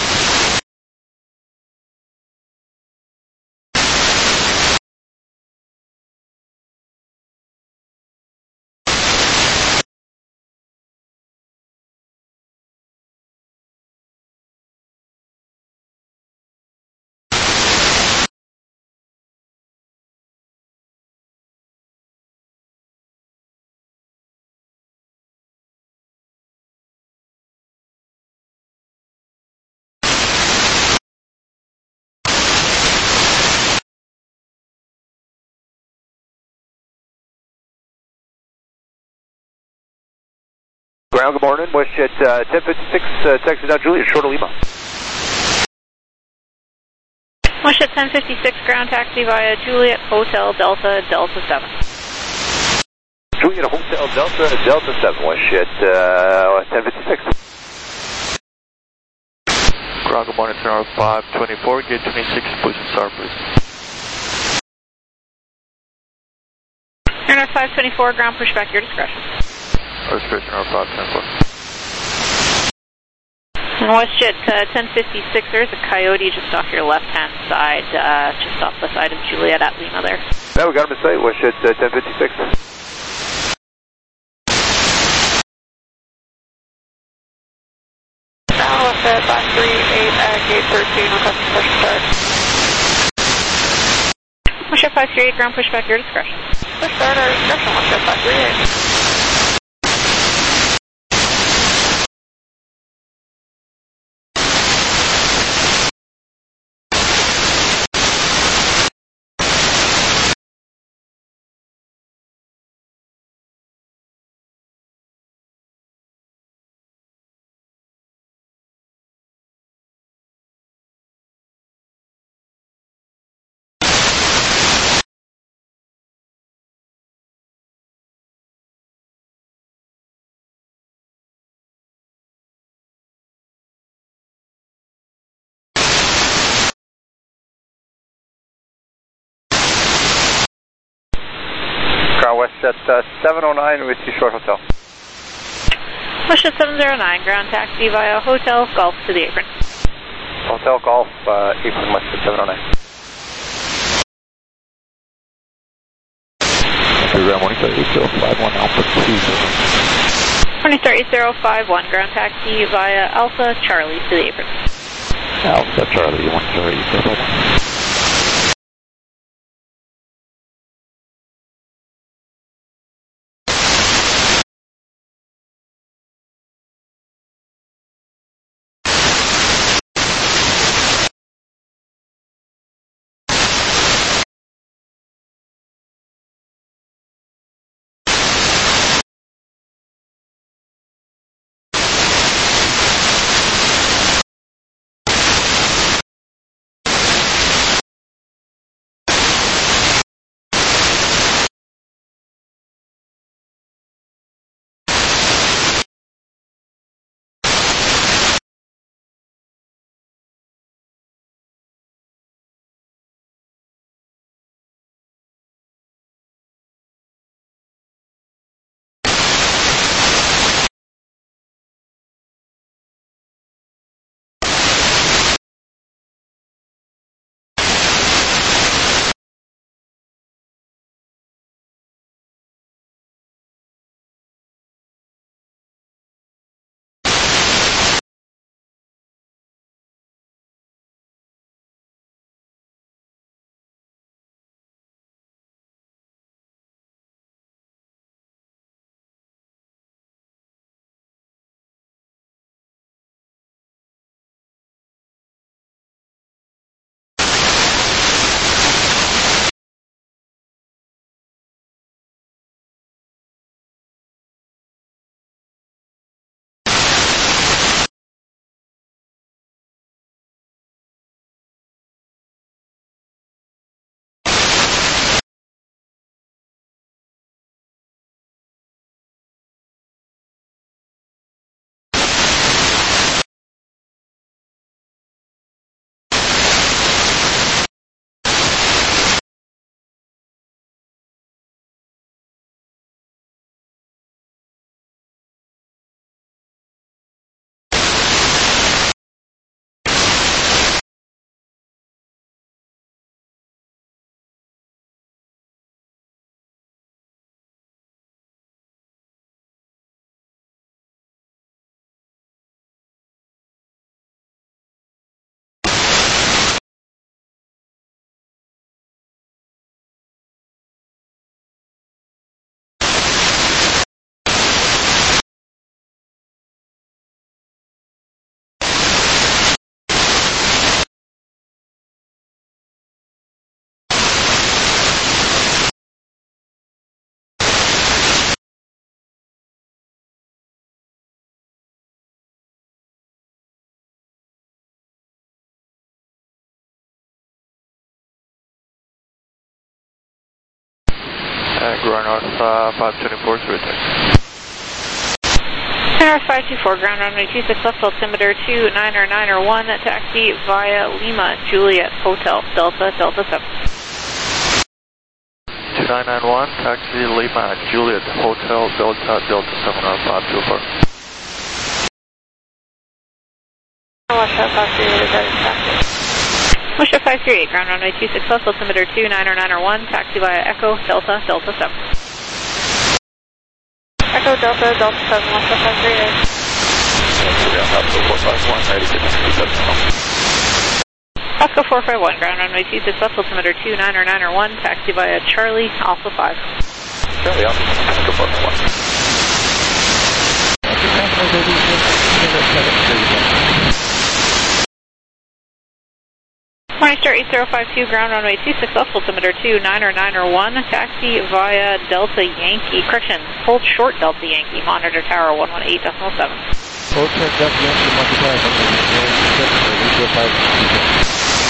[SPEAKER 9] Ground, good morning. WestJet 1056, taxi down Juliet, short of Lima.
[SPEAKER 1] WestJet 1056, ground taxi via Juliet Hotel Delta, Delta 7.
[SPEAKER 9] Juliet Hotel Delta, Delta 7, WestJet 1056.
[SPEAKER 2] Ground, good morning, turn 524, gate 26, position star, please.
[SPEAKER 1] Turn 524, ground pushback, your discretion.
[SPEAKER 2] Registration R524.
[SPEAKER 1] WestJet 1056, there's a Coyote just off your left-hand side, just off the side of Juliet at Lima there.
[SPEAKER 9] Yeah, we got him in sight, WestJet 1056.
[SPEAKER 1] Now WestJet 538 at gate 13, requesting push start. WestJet 538, ground pushback, your discretion. Push start, our discretion, WestJet 538.
[SPEAKER 7] WestJet 709 with Seashore Hotel.
[SPEAKER 1] WestJet 709, ground taxi via Hotel Golf to the apron.
[SPEAKER 7] Hotel Golf, apron WestJet 709.
[SPEAKER 2] Ground 13051, Alpha 20.
[SPEAKER 1] 13051, ground taxi via Alpha Charlie to the apron.
[SPEAKER 2] Alpha Charlie 13051.
[SPEAKER 1] 13051,
[SPEAKER 7] Ground North 524 through taxi.
[SPEAKER 1] North 524, ground runway 26 left, altimeter 29901, taxi via Lima, Juliet, Hotel, Delta, Delta 7.
[SPEAKER 7] 2991, taxi Lima, Juliet, Hotel, Delta, Delta 7 on 524.
[SPEAKER 1] Wisha 538, ground runway 26 left, altimeter 29901, taxi via Echo, Delta, Delta 7. Echo Delta, Delta 7, 14538. Oscar 451, ground runway 26 left, altimeter 29901, taxi via Charlie, Alpha 5.
[SPEAKER 7] Charlie Alpha, Oscar 451.
[SPEAKER 1] Morningstar 8052, ground runway 26 left, altimeter 29901, taxi via Delta Yankee, correction, hold short Delta Yankee, monitor tower 118.7.
[SPEAKER 9] Hold short Delta Yankee, monitor tower 118.7.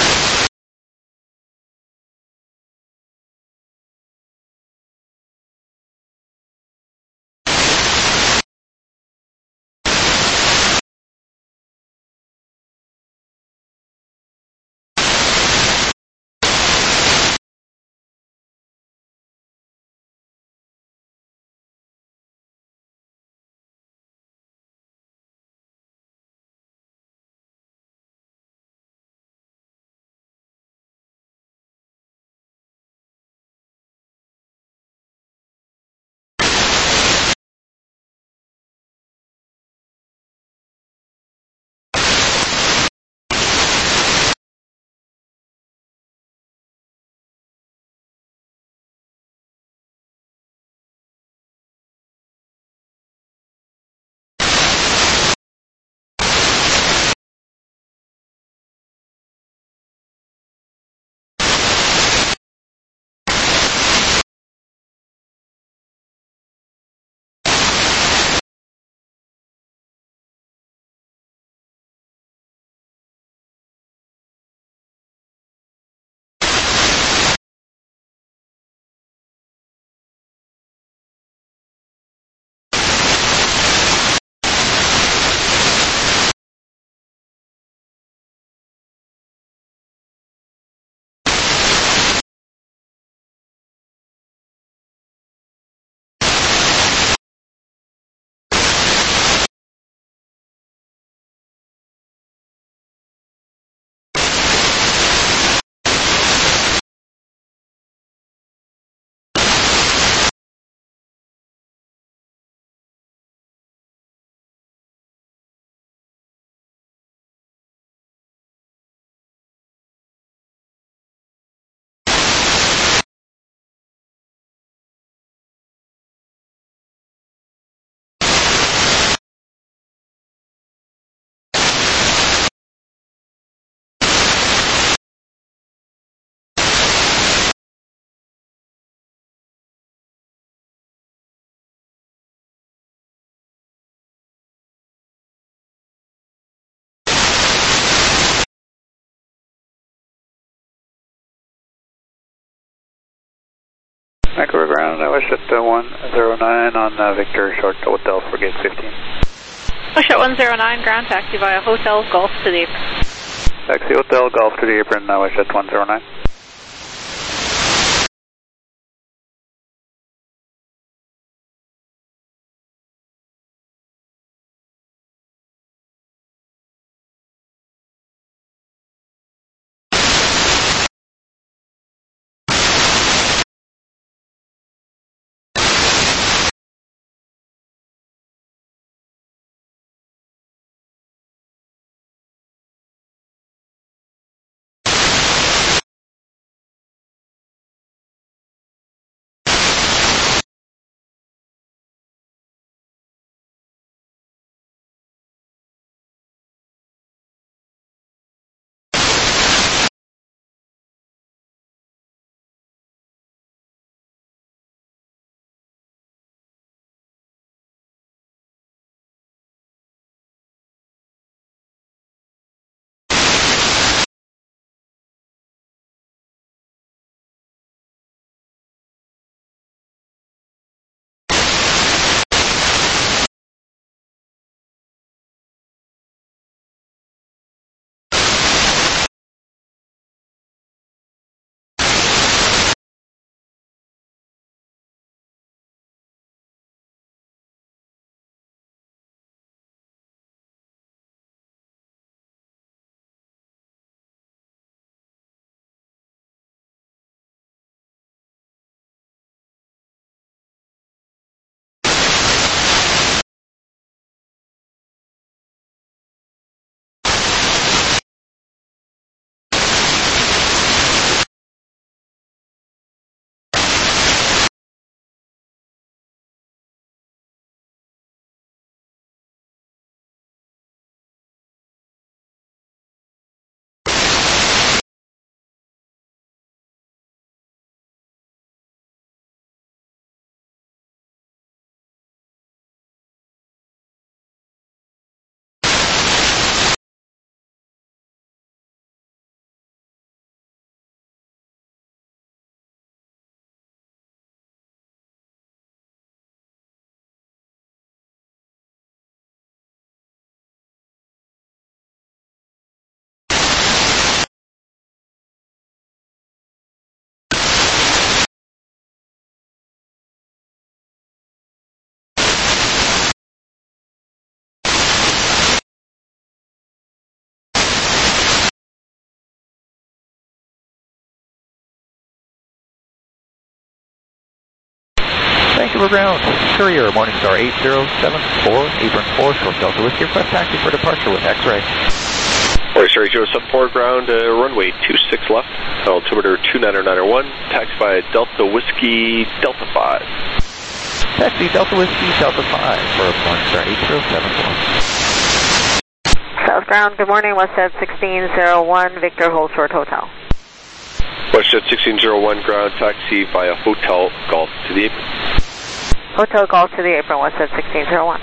[SPEAKER 10] Echo ground, I was at 109 on Victor, short Hotel for gate 15.
[SPEAKER 1] Push at 109, ground taxi via Hotel, Golf to the apron.
[SPEAKER 10] Taxi Hotel, Golf to the apron, I was at 109.
[SPEAKER 11] Silver Ground, Courier, Morningstar 8074, apron 4, short Delta Whiskey, request taxi for departure with X-ray.
[SPEAKER 3] Morningstar 8074, ground, runway 26 left, altimeter 29901, taxi by Delta Whiskey, Delta 5.
[SPEAKER 11] Taxi Delta Whiskey, Delta 5 for Morningstar 8074.
[SPEAKER 4] South Ground, good morning, WestJet 1601, Victor, hold short hotel.
[SPEAKER 3] WestJet 1601, ground, taxi via Hotel Golf to the apron.
[SPEAKER 4] Hotel Golf to the apron, WestJet 1601.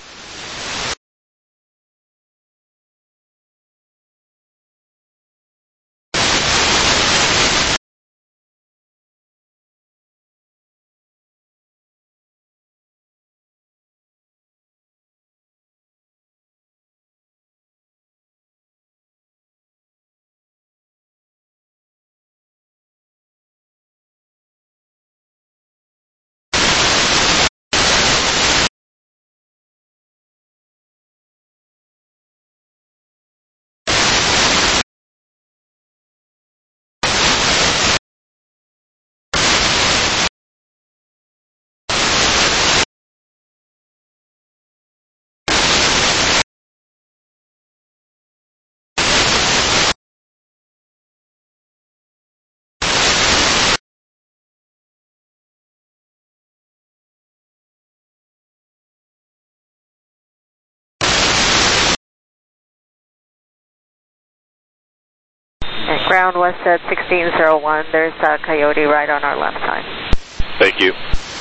[SPEAKER 4] Ground WestJet 1601, there's a Coyote right on our left side.
[SPEAKER 3] Thank you.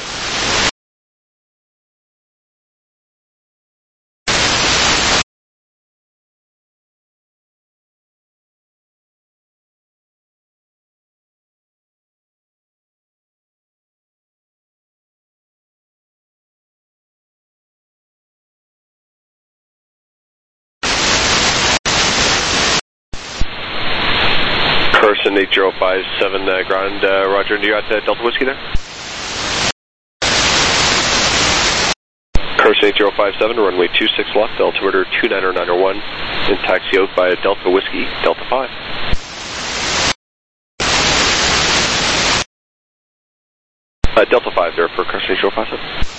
[SPEAKER 3] Person 8057, ground, roger, and you're at Delta Whiskey there? Person 8057, runway 26 left, altimeter 29901, and taxi out by Delta Whiskey, Delta 5. Delta 5 there for Person 8057.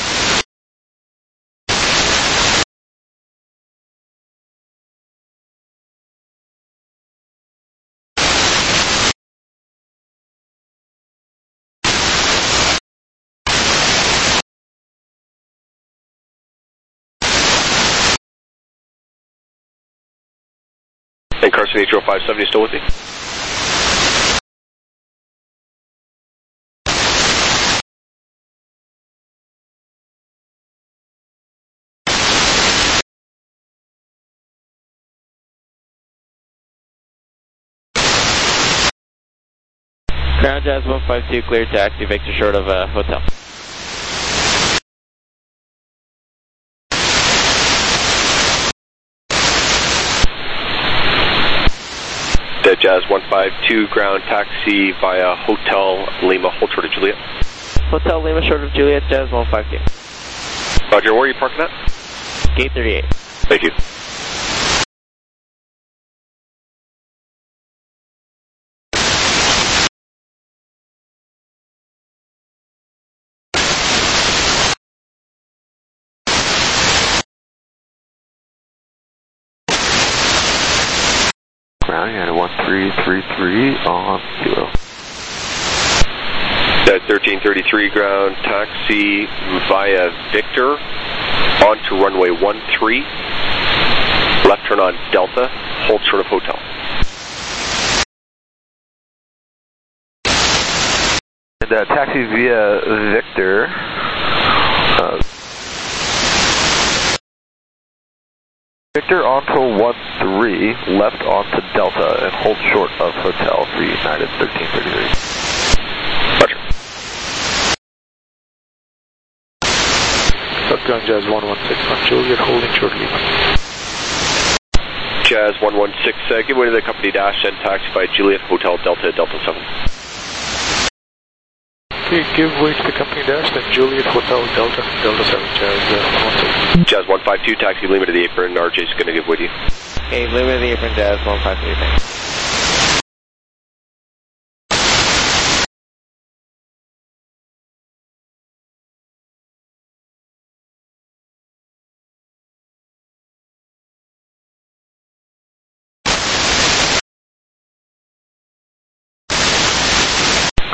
[SPEAKER 3] And Carson 8057, you still with me?
[SPEAKER 2] Ground Jazz 152, clear taxi, Victor short of hotel.
[SPEAKER 3] Jazz 152, ground, taxi via Hotel Lima, hold short of Juliet.
[SPEAKER 2] Hotel Lima, short of Juliet, Jazz 152.
[SPEAKER 3] Roger, where are you parking at?
[SPEAKER 2] Gate 38.
[SPEAKER 3] Thank you.
[SPEAKER 7] Ground, you had a 1333 on kilo.
[SPEAKER 3] At 1333, ground, taxi via Victor onto runway 13, left turn on Delta, hold short of hotel.
[SPEAKER 7] And taxi via Victor. Victor onto 13, left onto Delta, and hold short of hotel for United 1333.
[SPEAKER 3] Roger.
[SPEAKER 9] Shotgun Jazz 116 on Juliet, holding short Lima.
[SPEAKER 3] Jazz 116, give way to the company dash and taxi by Juliet Hotel Delta, Delta 7.
[SPEAKER 9] Okay, give way to the company dash, then Juliet Hotel Delta, Delta 7, Jazz 116.
[SPEAKER 3] Jazz 152, taxi Lima to the apron, RJ's going to give way to you.
[SPEAKER 2] Okay, Lima to the apron, Jazz 153, thanks.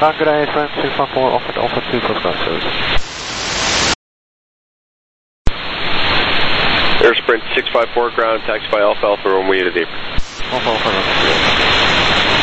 [SPEAKER 9] on, good day, friend, 614, offered Alpha 2, first class service.
[SPEAKER 3] Air Sprint 654, ground, taxi by Alpha Alpha, runway to the apron.
[SPEAKER 9] Alpha Alpha, runway 2.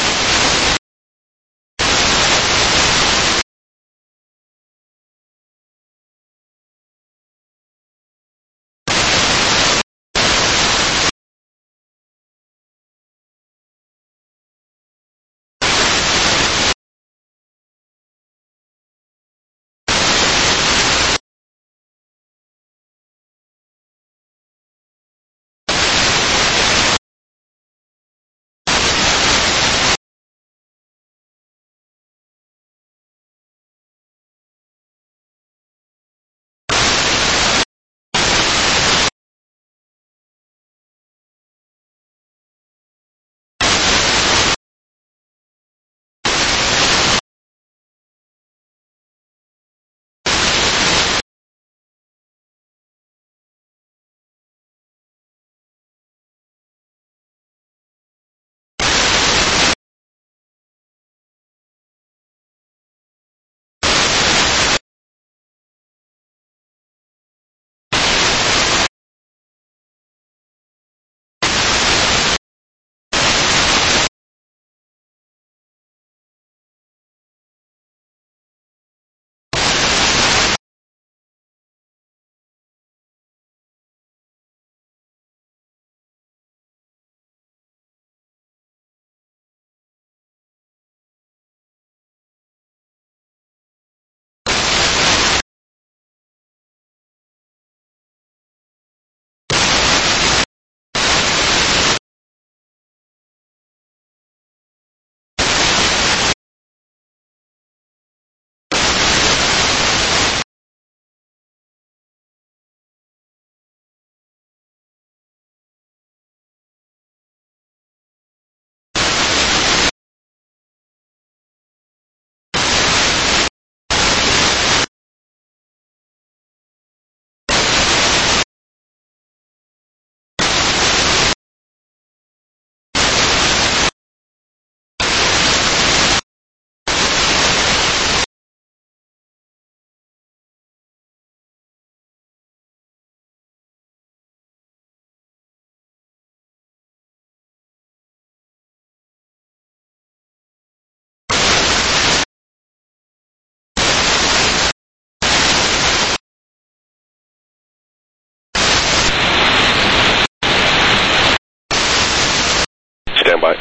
[SPEAKER 3] Standby.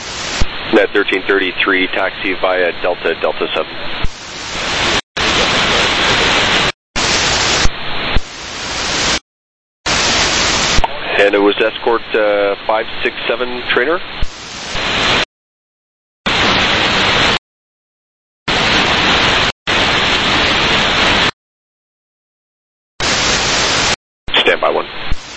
[SPEAKER 3] Net 1333, taxi via Delta, Delta 7. And it was escort 567 trainer. Standby 1.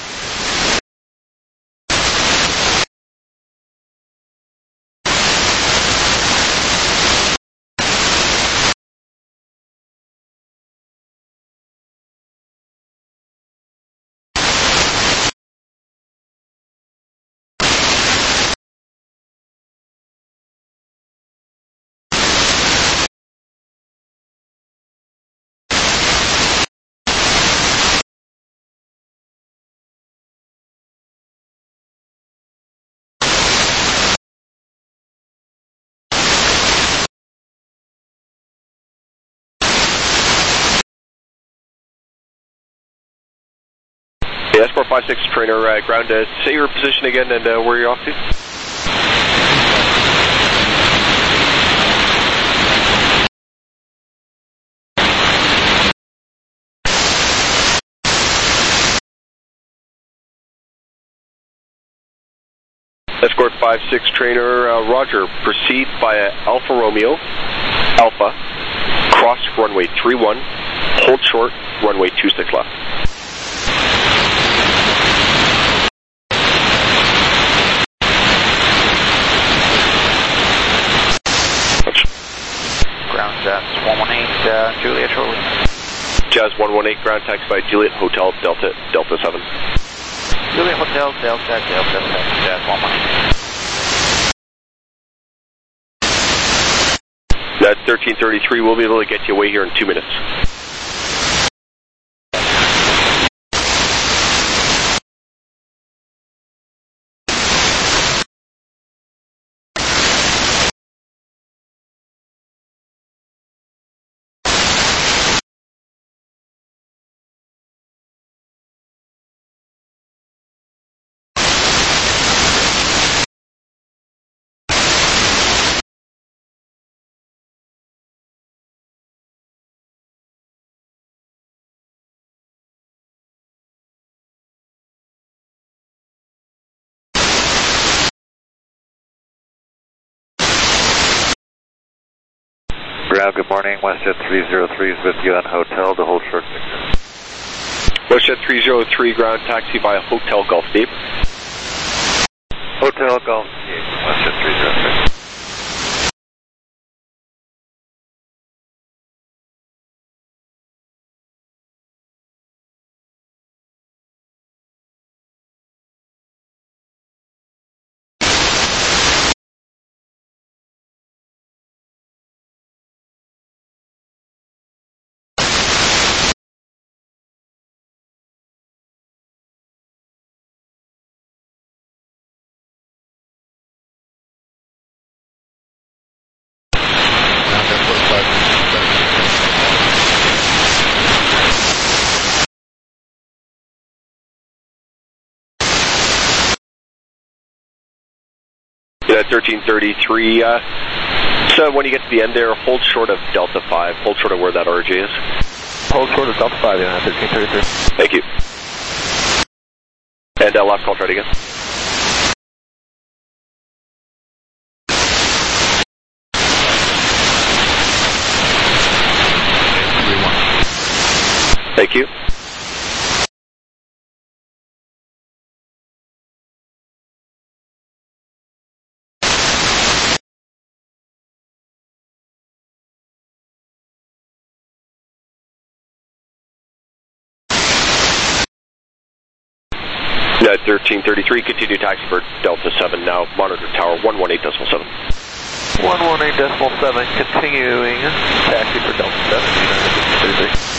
[SPEAKER 3] Yeah, Escort 56 trainer, ground, say your position again and where you're off to. Escort 56 trainer, Roger, proceed via Alfa Romeo, Alpha, cross runway 31, hold short, runway 26 left.
[SPEAKER 11] Ground Jazz 118, Juliet Charlie.
[SPEAKER 3] Jazz 118, ground taxi by Juliet Hotel, Delta, Delta 7.
[SPEAKER 11] Juliet Hotel, Delta, Delta 7, Jazz 118.
[SPEAKER 3] Net 1333, we'll be able to get you away here in 2 minutes.
[SPEAKER 10] Ground, good morning. WestJet 303 is with you on Hotel to hold short Victor.
[SPEAKER 3] WestJet 303, ground taxi via Hotel Gulf Deep.
[SPEAKER 10] Hotel Gulf Deep, WestJet 303.
[SPEAKER 3] Yeah, 1333. So when you get to the end there, hold short of Delta 5. Hold short of where that RJ is.
[SPEAKER 7] Hold short of Delta 5, yeah, 1333.
[SPEAKER 3] Thank you. And last call, try it again. Thank you. Yeah, 1333, continue taxi for Delta 7 now, monitor tower 118.7.
[SPEAKER 7] 118.7, continuing taxi for Delta 7, 1333.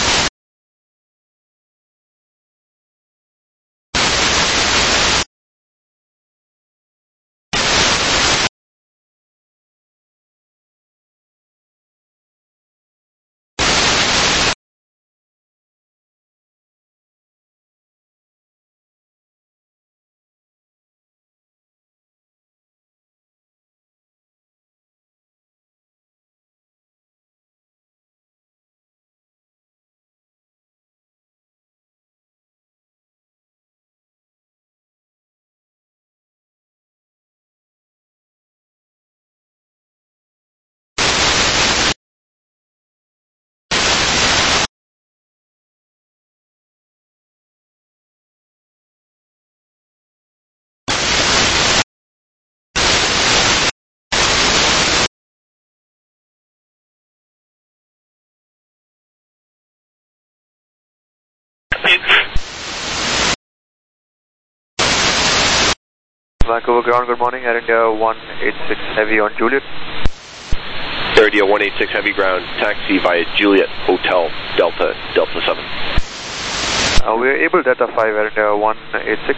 [SPEAKER 10] Vancouver ground, good morning. Air India 186 Heavy on Juliet.
[SPEAKER 3] Air India 186 Heavy ground, taxi via Juliet Hotel Delta 7.
[SPEAKER 10] We are able Delta 5, Air India 186.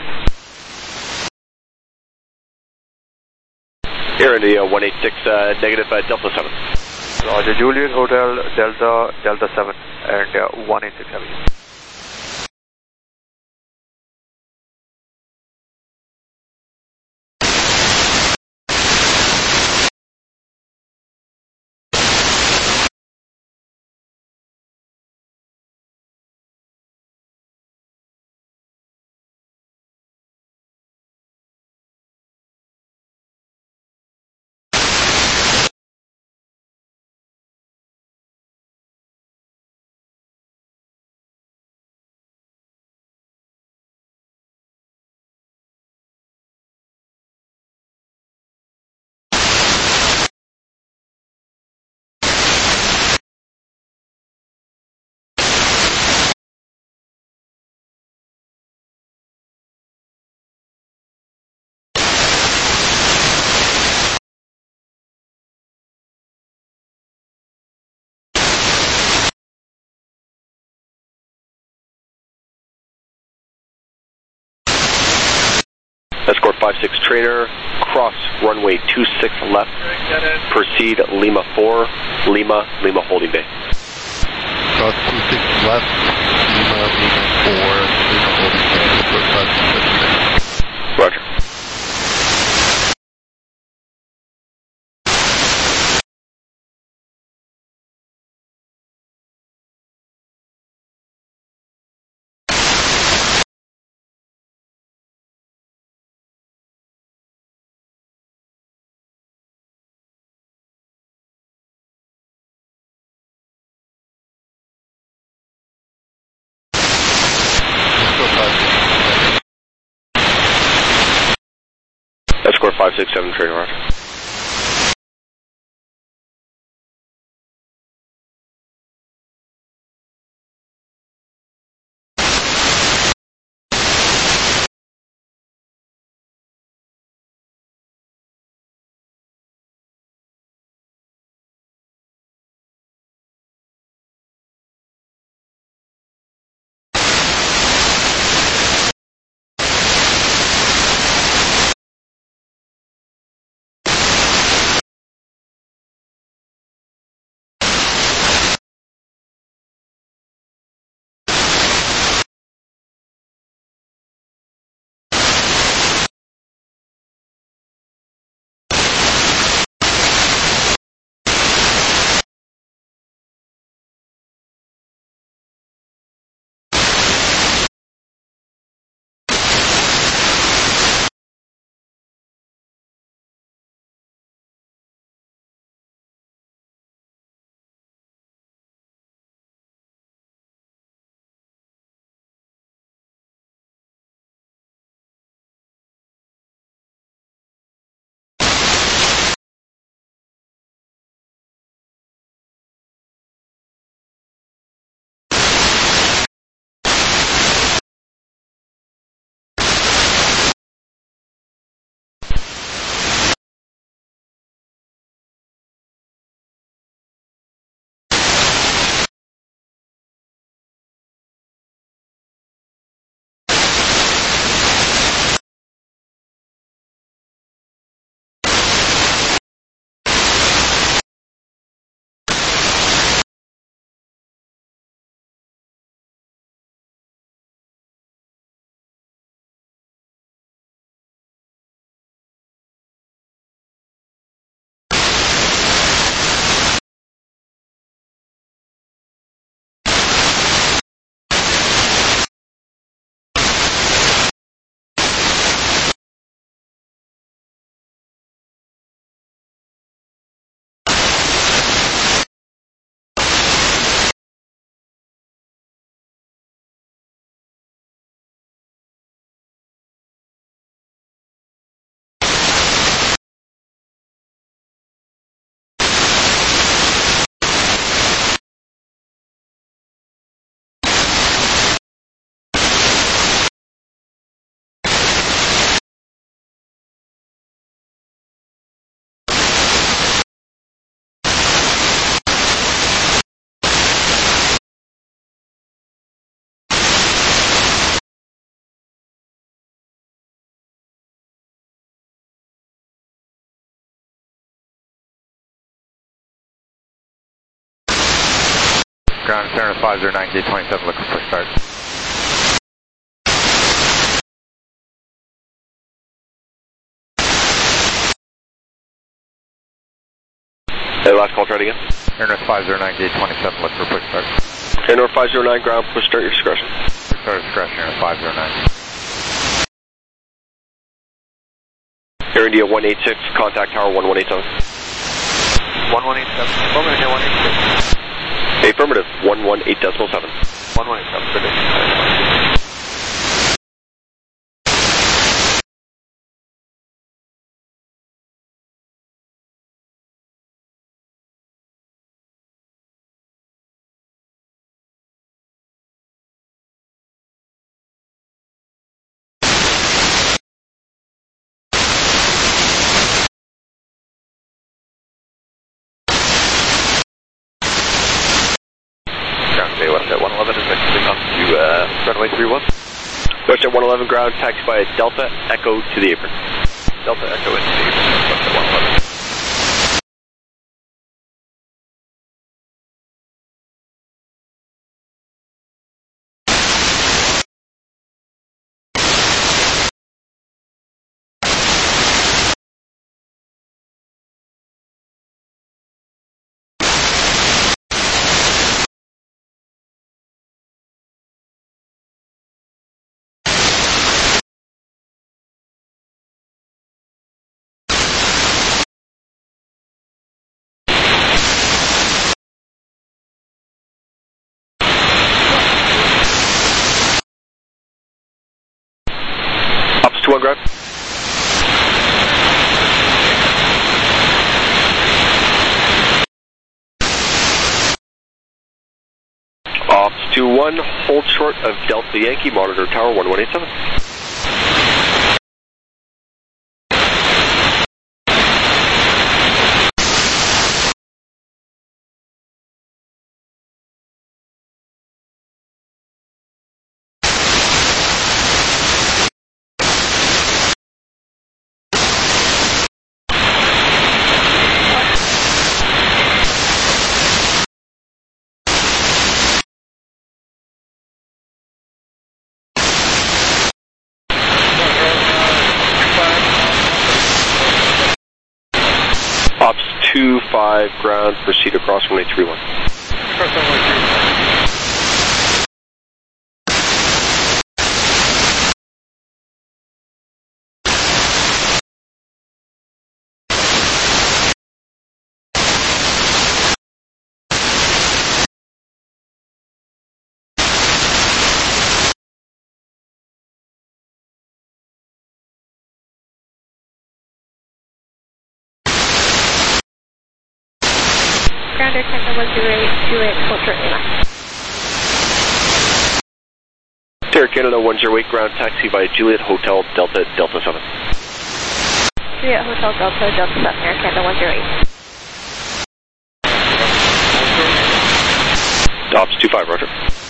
[SPEAKER 3] Air India 186, negative Delta 7.
[SPEAKER 10] Roger, Juliet Hotel Delta 7, Air India 186 Heavy.
[SPEAKER 3] 56 trainer, cross runway 26 left, proceed Lima 4, Lima holding bay.
[SPEAKER 9] Cross 26 left, Lima 4, Lima holding bay, approach 566.
[SPEAKER 3] Roger. Escort 567 trainer, roger.
[SPEAKER 11] Ground center 509, gate 27, looking for start.
[SPEAKER 3] Hey, last call, try it again.
[SPEAKER 11] Air North 509, gate 27, look for push start.
[SPEAKER 3] Air North 509, ground, push start, your discretion.
[SPEAKER 11] Push start discretion, Air North 509.
[SPEAKER 3] Air India 186, contact tower 1187.
[SPEAKER 8] 1187, affirmative, here 186.
[SPEAKER 3] Affirmative, 118.7.
[SPEAKER 8] 117, prediction.
[SPEAKER 3] Westjet 111 is exiting up to runway 31. Westjet 111 ground, taxi by Delta, Echo to the apron.
[SPEAKER 7] Delta Echo into request at 111.
[SPEAKER 3] Ops 2 on ground. Ops 2-1, hold short of Delta Yankee, monitor tower 1187. Ops 2-5 ground, proceed across runway 31.
[SPEAKER 9] Cross runway 31.
[SPEAKER 1] Grounder, Canada 108, Juliet, hold short Lima.
[SPEAKER 3] Air Canada 108, ground taxi via Juliet Hotel Delta, Delta 7.
[SPEAKER 1] Juliet Hotel Delta, Delta 7, Air Canada 108.
[SPEAKER 3] Ops 2-5, roger.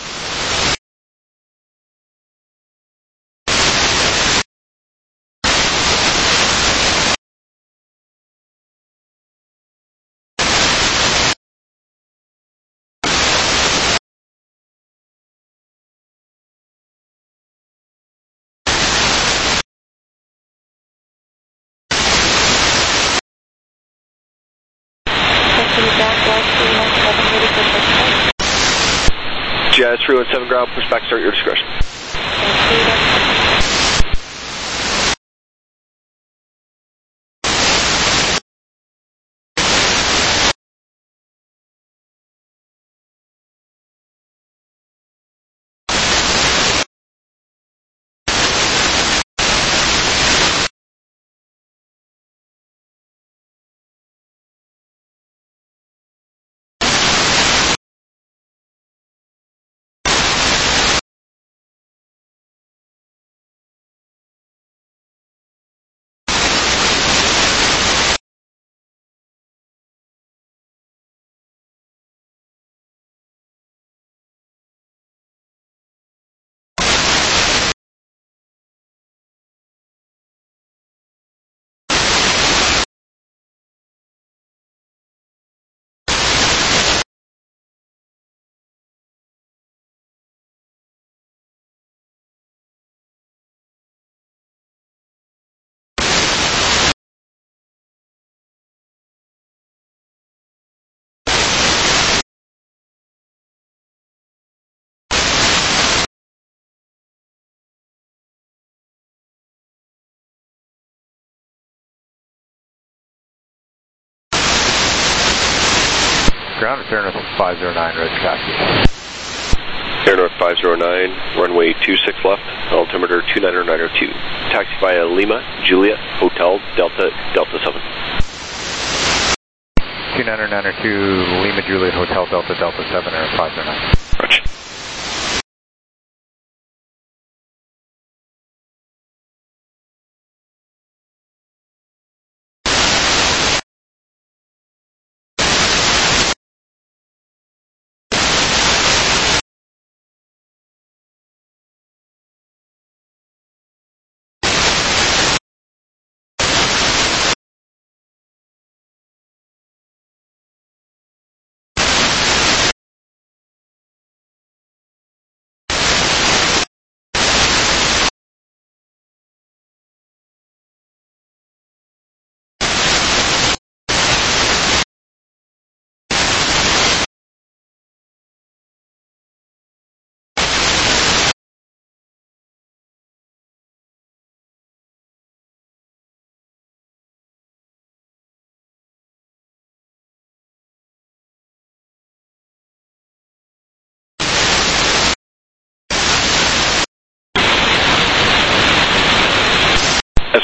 [SPEAKER 3] Jazz 317 ground, push back, start your discretion.
[SPEAKER 7] Ground is Air North 509, ready for taxi.
[SPEAKER 3] Air North 509, runway 26 left, altimeter 29902. Taxi via Lima, Juliet, Hotel, Delta, Delta 7.
[SPEAKER 7] 29902, Lima, Juliet, Hotel, Delta, Delta 7, Air 509.
[SPEAKER 3] Roger.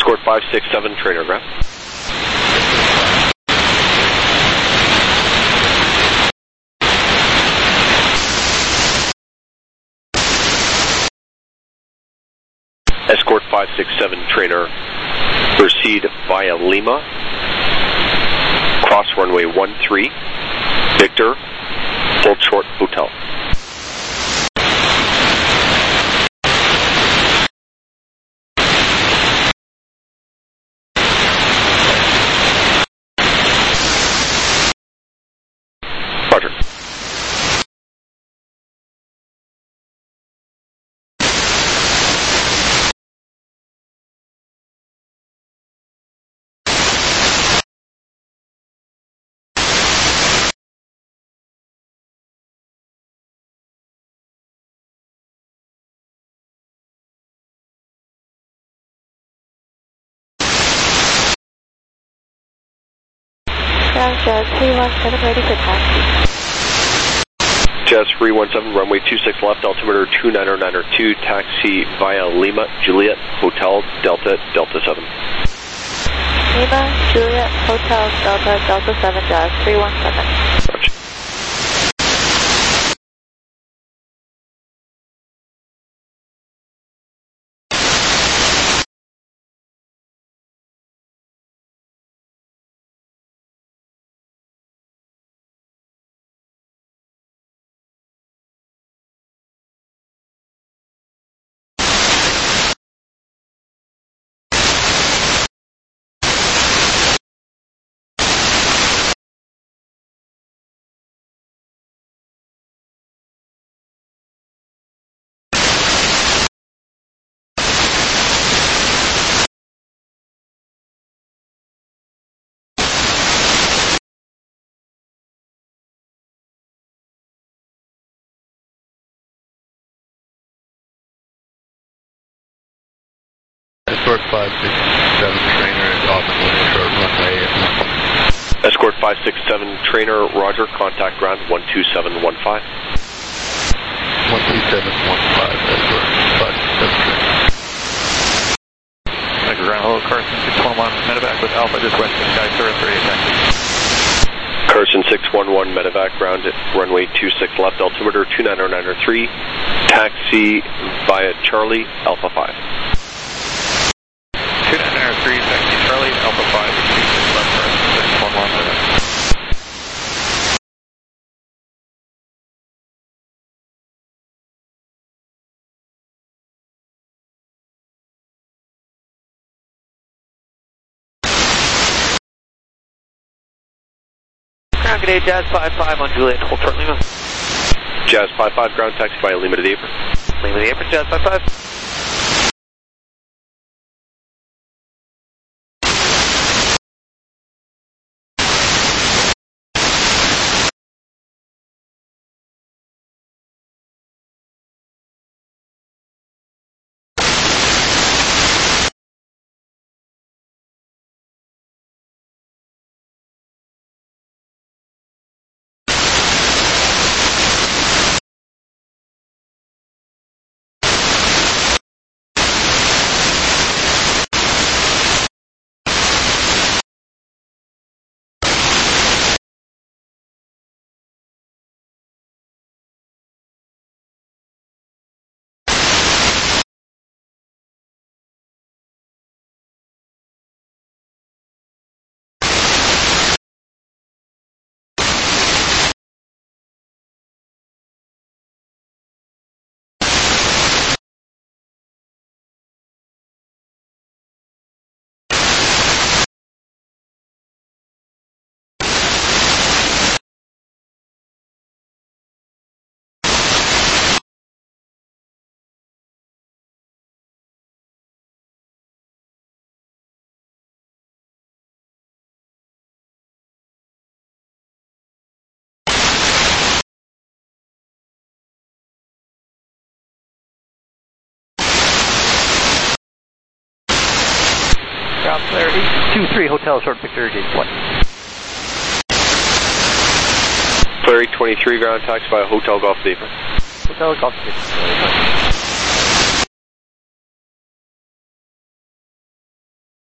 [SPEAKER 3] Escort 567, trainer ground. Escort 567, trainer, proceed via Lima, cross runway 13, Victor, hold short, hotel. Roger.
[SPEAKER 4] Jazz 317 ready for taxi.
[SPEAKER 3] Jazz 317, runway 26 left, altimeter 29092, taxi via Lima, Juliet, Hotel, Delta, Delta 7.
[SPEAKER 4] Lima, Juliet, Hotel, Delta, Delta 7, Jazz 317.
[SPEAKER 3] Roger.
[SPEAKER 12] Escort 567 trainer is off at short runway.
[SPEAKER 3] Escort 567 trainer, Roger, contact ground 12715.
[SPEAKER 12] 12715, Escort 567 trainer.
[SPEAKER 11] Tiger ground, hello, Carson 611, medevac with Alpha, just west of Sky Sierra 38, taxi.
[SPEAKER 3] Carson 611, medevac ground at runway 26 left, altimeter 29093, taxi via Charlie, Alpha 5.
[SPEAKER 11] 29093, taxi Charlie, Alpha 5, 26 left, Carson 611, medevac.
[SPEAKER 2] Ground, good day, Jazz 55 on Juliet, hold short Lima.
[SPEAKER 3] Jazz 55, ground taxi via Lima to the apron.
[SPEAKER 2] Lima to the apron, Jazz 55. Ground clear 823 Hotel, short Victor, gate 20.
[SPEAKER 3] Clear 823, ground taxi via Hotel Golf Apron.
[SPEAKER 2] Hotel Golf Apron.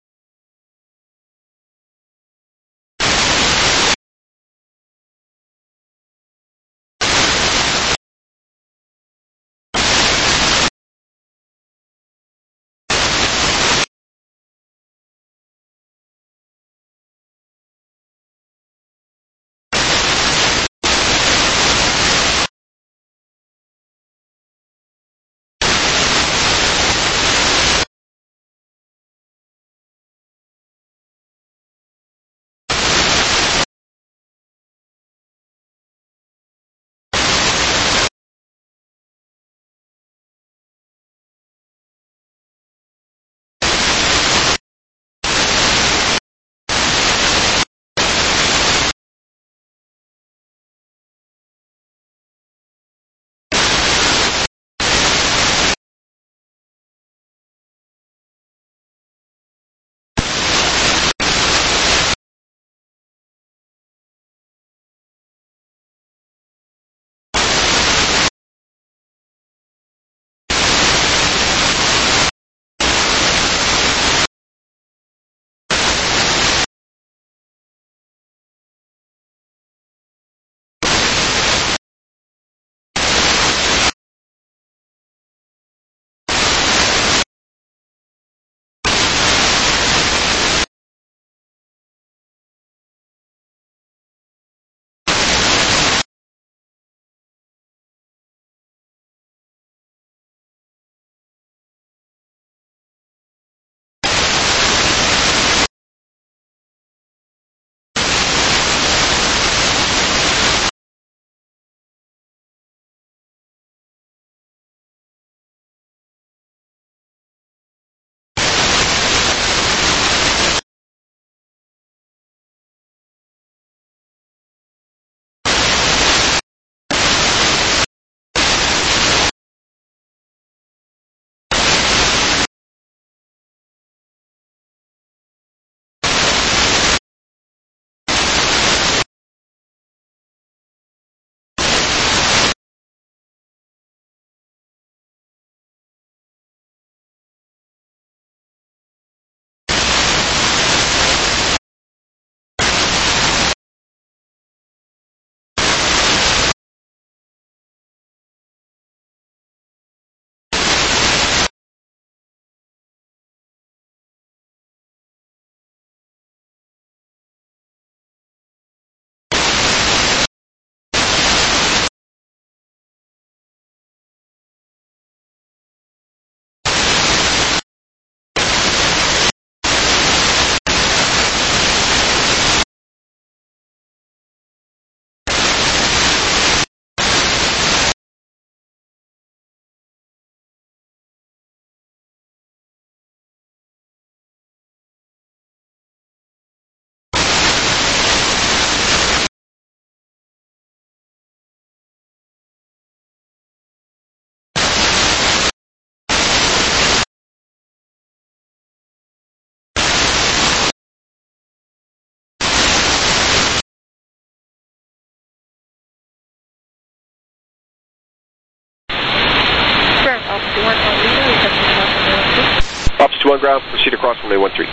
[SPEAKER 3] on ground, proceed across runway 13.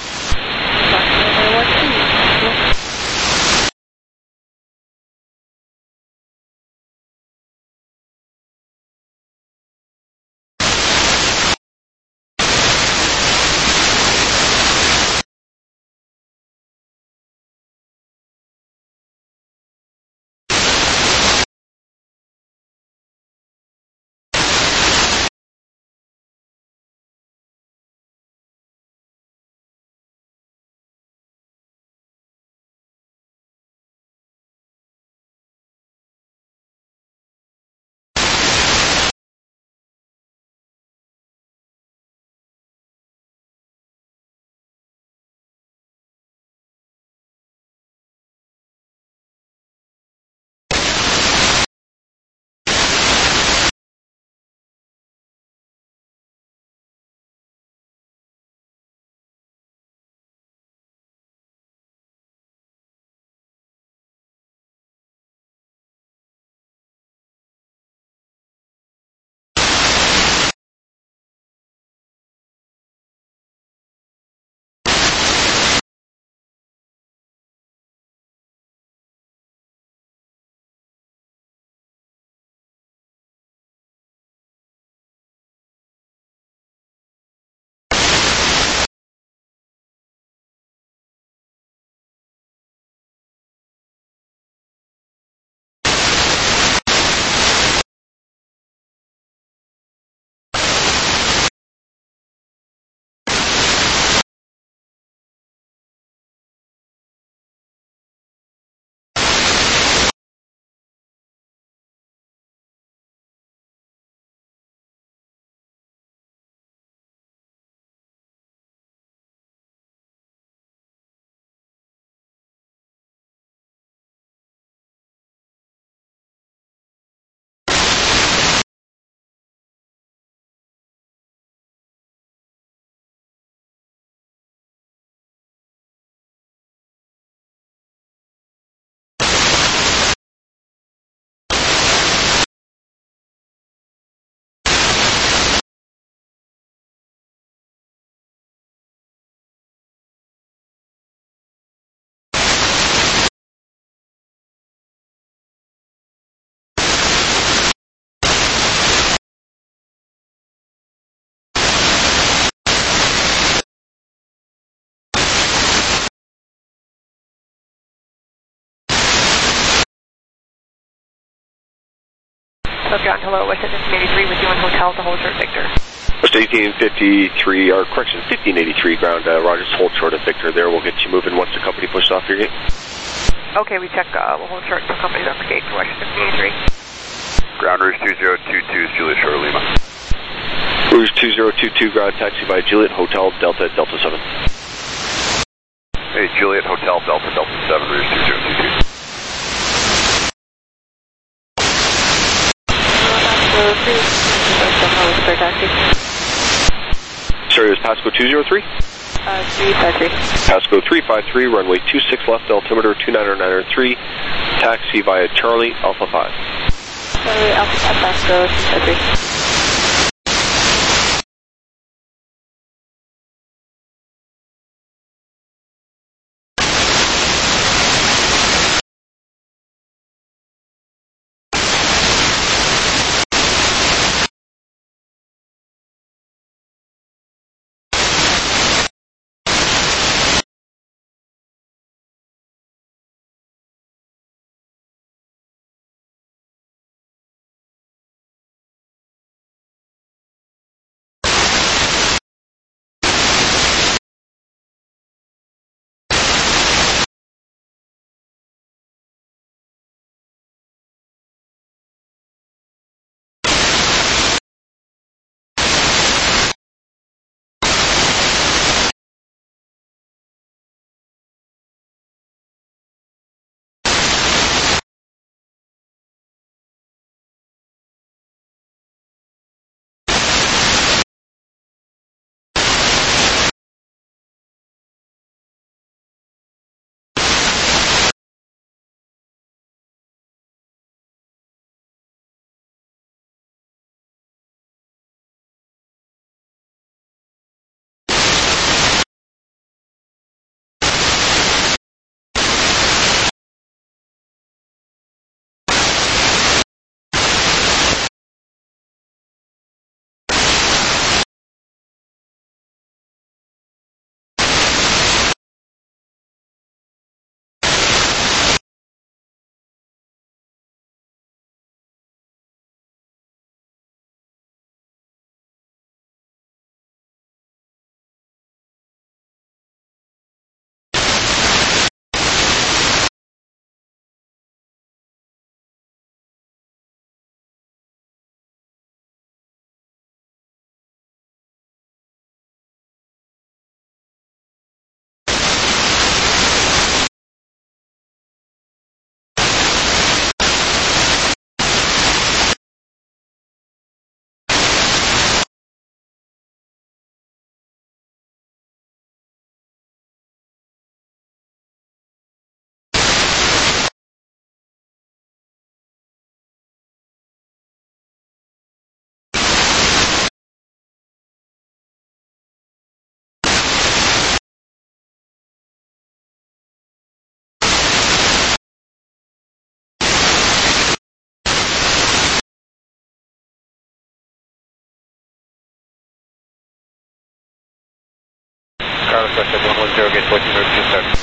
[SPEAKER 4] So John, hello, West 1883 with you on hotel to hold short Victor.
[SPEAKER 3] West 1853, or correction, 1583 ground, Rogers, hold short of Victor there. We'll get you moving once the company pushes off your gate.
[SPEAKER 4] Okay, we check, we'll hold short until company's off the gate for West 1583.
[SPEAKER 10] Ground Rouge 2022, Juliet Shore Lima.
[SPEAKER 3] Rouge 2022, ground taxi by Juliet, Hotel, Delta, Delta 7.
[SPEAKER 10] Hey, Juliet, Hotel, Delta, Delta 7, Rouge 2022.
[SPEAKER 3] Sorry, it was Pasco 203?
[SPEAKER 4] 353.
[SPEAKER 3] Pasco 353, runway 26 left, altimeter 29993, taxi via Charlie, Alpha 5.
[SPEAKER 4] Charlie, Alpha 5, Pasco 253.
[SPEAKER 8] Carlos Westjet 110, gate 14, road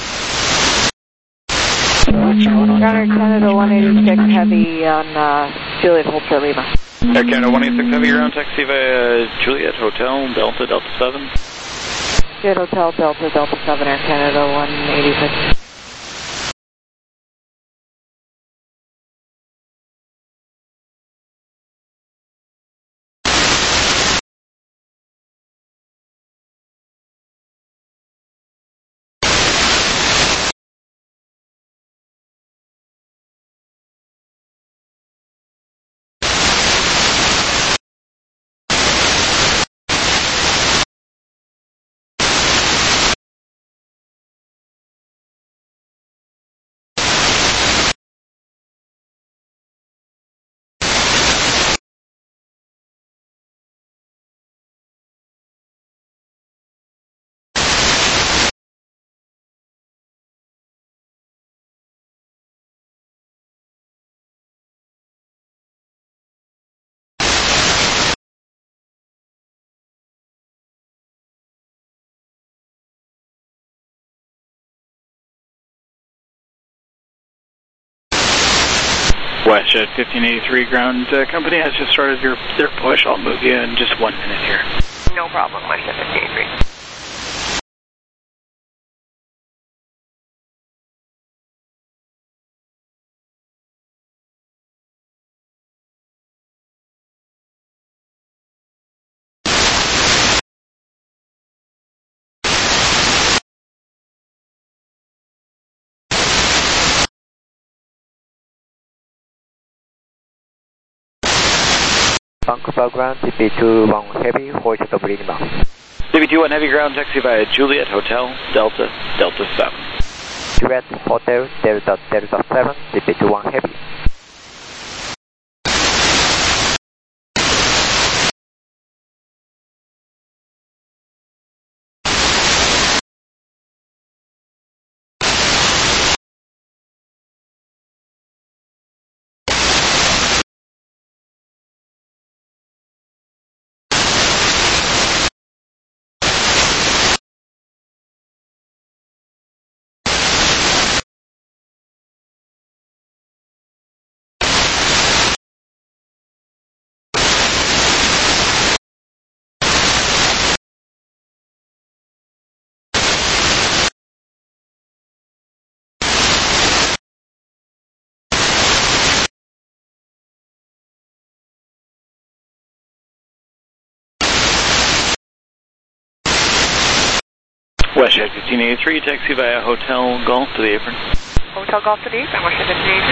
[SPEAKER 8] 2 start.
[SPEAKER 4] Ground Canada 186 Heavy on Juliet, hold short Lima.
[SPEAKER 5] Air Canada 186 Heavy, ground taxi via Juliet Hotel, Delta, Delta 7.
[SPEAKER 4] Juliet Hotel, Delta, Delta 7, Air Canada 186.
[SPEAKER 5] WestJet 1583 ground company has just started their push. I'll move you in just 1 minute here.
[SPEAKER 4] No problem, WestJet 1583.
[SPEAKER 11] Vancouver ground, DP21 Heavy, hold short of Lima.
[SPEAKER 5] DP21 Heavy, ground taxi via Juliet Hotel, Delta, Delta 7.
[SPEAKER 11] Juliet Hotel, Delta, Delta 7, DP21 Heavy.
[SPEAKER 5] WestJet 1583, taxi via Hotel Golf to the apron.
[SPEAKER 4] Hotel Golf to the apron, WestJet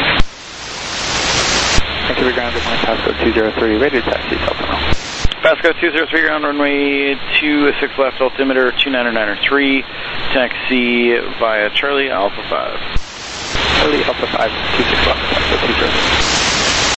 [SPEAKER 4] 1583.
[SPEAKER 5] Taxi ground at Pasco 203, ready to taxi, Delta. Pasco 203, ground runway 26 left, altimeter 29903, taxi via Charlie Alpha 5. Charlie Alpha 5, 26 left, Pasco 203.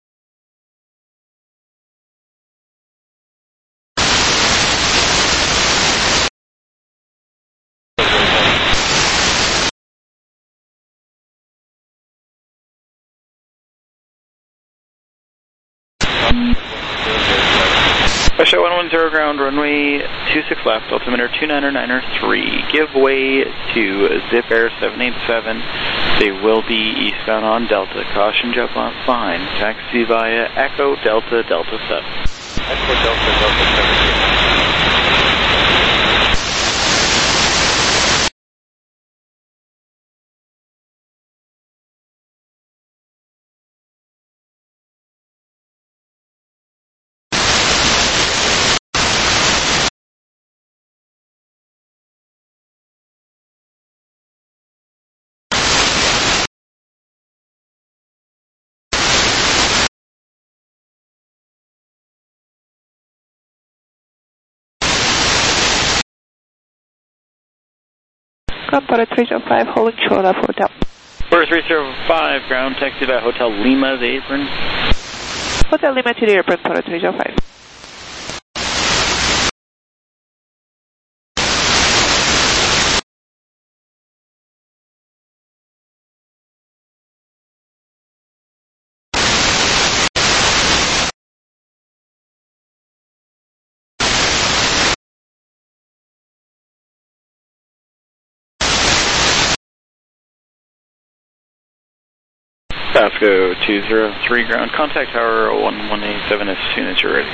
[SPEAKER 5] WestJet 110 ground runway 26 left, altimeter 29903. Give way to Zip Air 787. They will be eastbound on Delta. Caution jet blast behind. Taxi via Echo Delta, Delta 7. Echo Delta, Delta 7.
[SPEAKER 4] Porter 305, holding short of Hotel.
[SPEAKER 5] Porter 305, ground taxi via Hotel Lima, the apron.
[SPEAKER 4] Hotel Lima to the apron, Porter 305.
[SPEAKER 5] Pasco 203 ground, contact tower 1187 as soon as you're ready.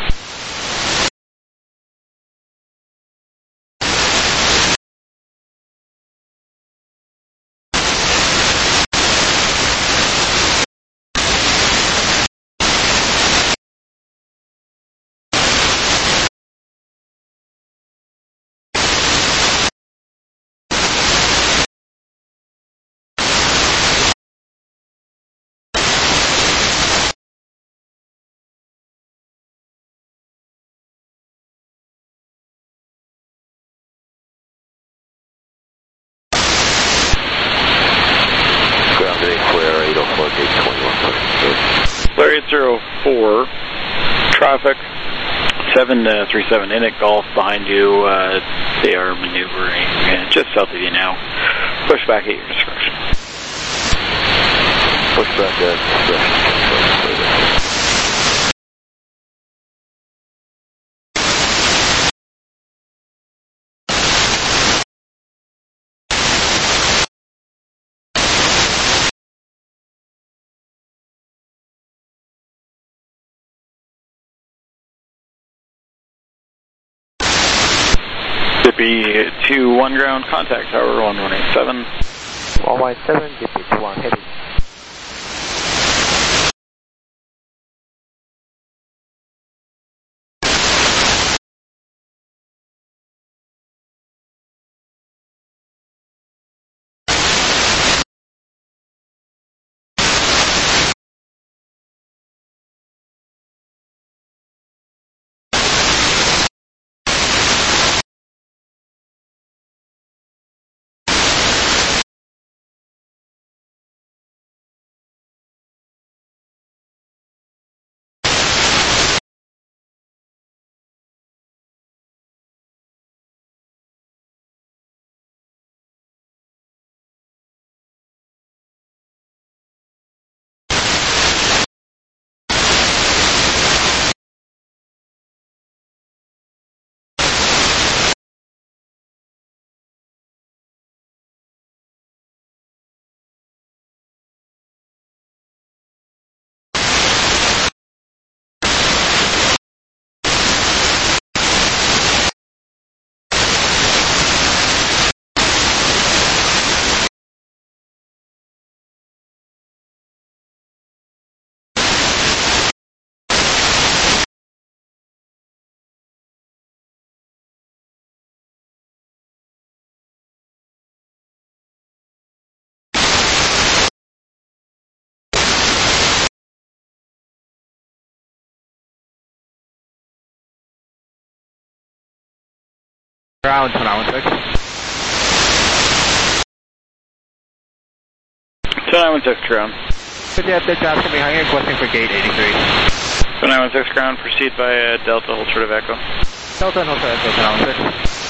[SPEAKER 5] Flare 804, traffic 737 in at Golf behind you. They are maneuvering just south of you now. Push back at your discretion.
[SPEAKER 7] Push back at discretion.
[SPEAKER 5] Zippy 21 ground, contact tower 1187.
[SPEAKER 11] 1187, Zippy 21 heavy. Ground 916.
[SPEAKER 5] 916 ground.
[SPEAKER 11] Good day, update traffic behind you, requesting for gate 83.
[SPEAKER 5] 916 ground, proceed by Delta, hold short of Echo.
[SPEAKER 11] Delta, hold short of Echo, 916.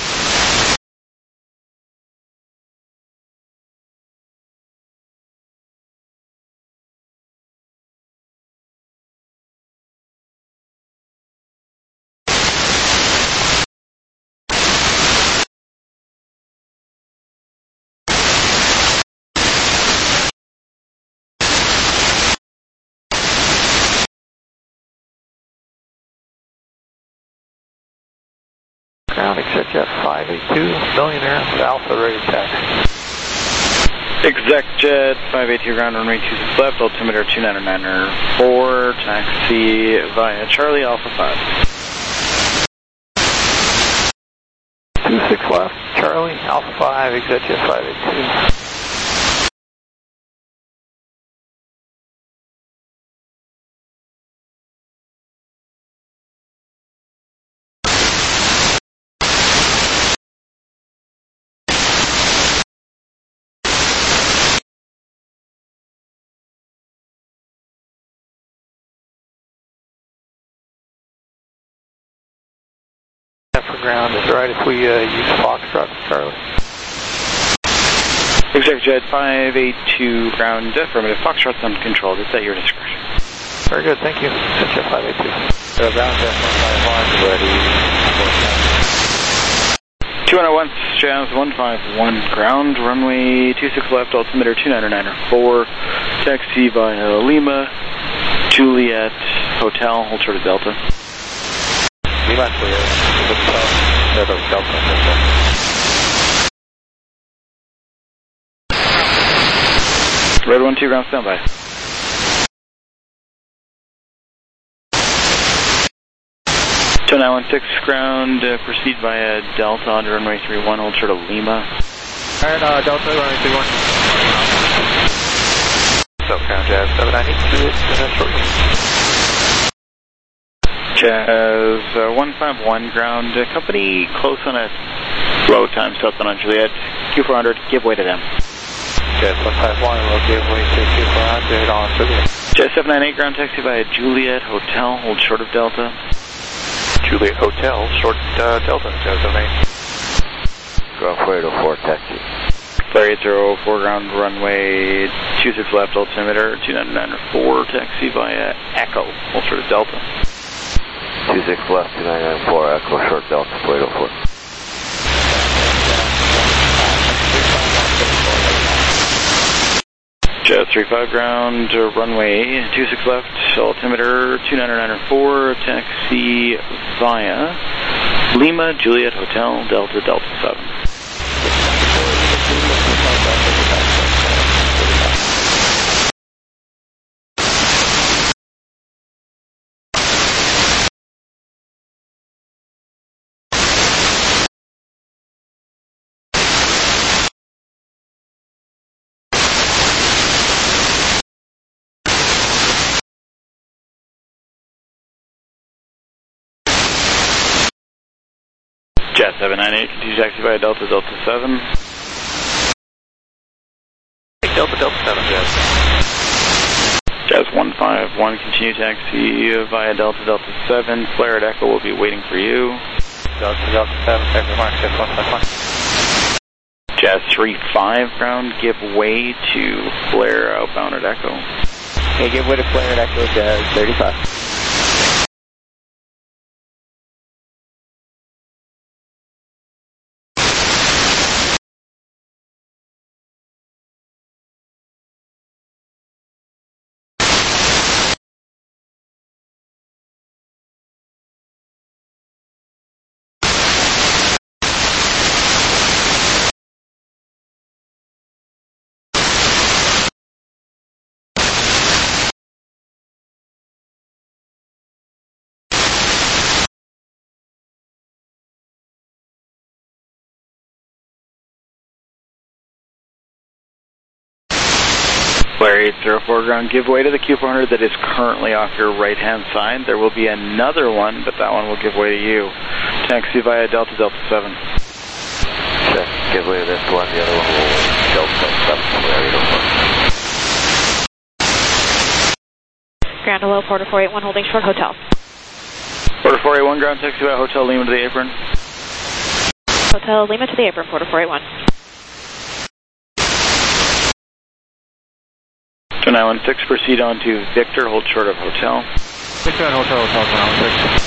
[SPEAKER 11] Ground ExecJet 582, Millionaire, Alpha ready to taxi.
[SPEAKER 5] ExecJet 582 ground, runway 26 left, altimeter 299er4, taxi via Charlie Alpha 5.
[SPEAKER 11] 26 left, Charlie Alpha 5, ExecJet 582. For ground, is it right if we use Foxtrot, Charlie?
[SPEAKER 5] ExecJet 582 ground, affirmative. Foxtrot's uncontrolled. It's at your discretion.
[SPEAKER 11] Very good, thank you. ExecJet 582.
[SPEAKER 7] Ground F151 ready.
[SPEAKER 5] 201 Jazz 151 ground, runway 26 left, altimeter 299er4, Taxi via Lima, Juliet Hotel, hold short of Delta.
[SPEAKER 7] Lima, Juliet Hotel, Delta.
[SPEAKER 5] Red 1-2, ground standby. So 916 ground, proceed via Delta on runway 31, hold short of Lima.
[SPEAKER 11] Alright, Delta, runway 31.
[SPEAKER 7] So, ground Jazz 792, shortly.
[SPEAKER 5] Jazz 151 ground, company close on a low time, southbound on Juliet, Q400, give way to them.
[SPEAKER 7] Jazz 151 will give way to Q400 on Juliet.
[SPEAKER 5] Jazz 798 ground, taxi via Juliet Hotel, hold short of Delta.
[SPEAKER 7] Juliet Hotel, short Delta, Jazz 78. Ground 404, taxi.
[SPEAKER 5] Flare 8004 ground, runway 26 left, altimeter 2994, taxi via Echo, hold short of Delta.
[SPEAKER 7] 26 left, 2994, Echo, short Delta, 404.
[SPEAKER 5] Jazz 35 ground, runway 26 left, altimeter 2994, taxi via Lima, Juliet Hotel, Delta, Delta 7. Jazz 798, continue taxi via Delta, Delta 7.
[SPEAKER 7] Delta, Delta 7, Jazz.
[SPEAKER 5] Jazz 151, continue taxi via Delta, Delta 7. Flare at Echo will be waiting for you.
[SPEAKER 7] Delta, Delta 7, taxi mark, Jazz 151.
[SPEAKER 5] Jazz 35 ground, give way to Flare outbound at Echo.
[SPEAKER 11] Okay, give way to Flare at Echo, Jazz 35.
[SPEAKER 5] Flare 804 ground, give way to the Q400 that is currently off your right-hand side. There will be another one, but that one will give way to you. Taxi via Delta, Delta 7.
[SPEAKER 7] Check, give way to this one, the other one will Delta 7, Flare 804.
[SPEAKER 1] Ground hello, Porter 481, holding short hotel.
[SPEAKER 5] Porter 481 ground, taxi via Hotel Lima to the apron.
[SPEAKER 1] Hotel Lima to the apron, Porter 481.
[SPEAKER 5] 916, proceed on to Victor, hold short of Hotel.
[SPEAKER 11] Victor and Hotel, 916.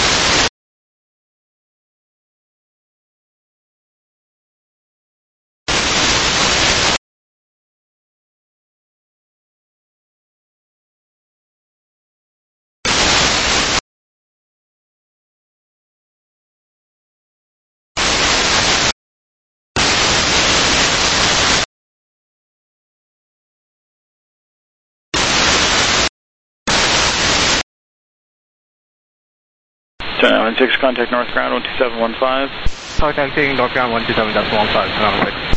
[SPEAKER 5] So 916, contact North Ground 12715.
[SPEAKER 11] Contacting North Ground 127.15, 916.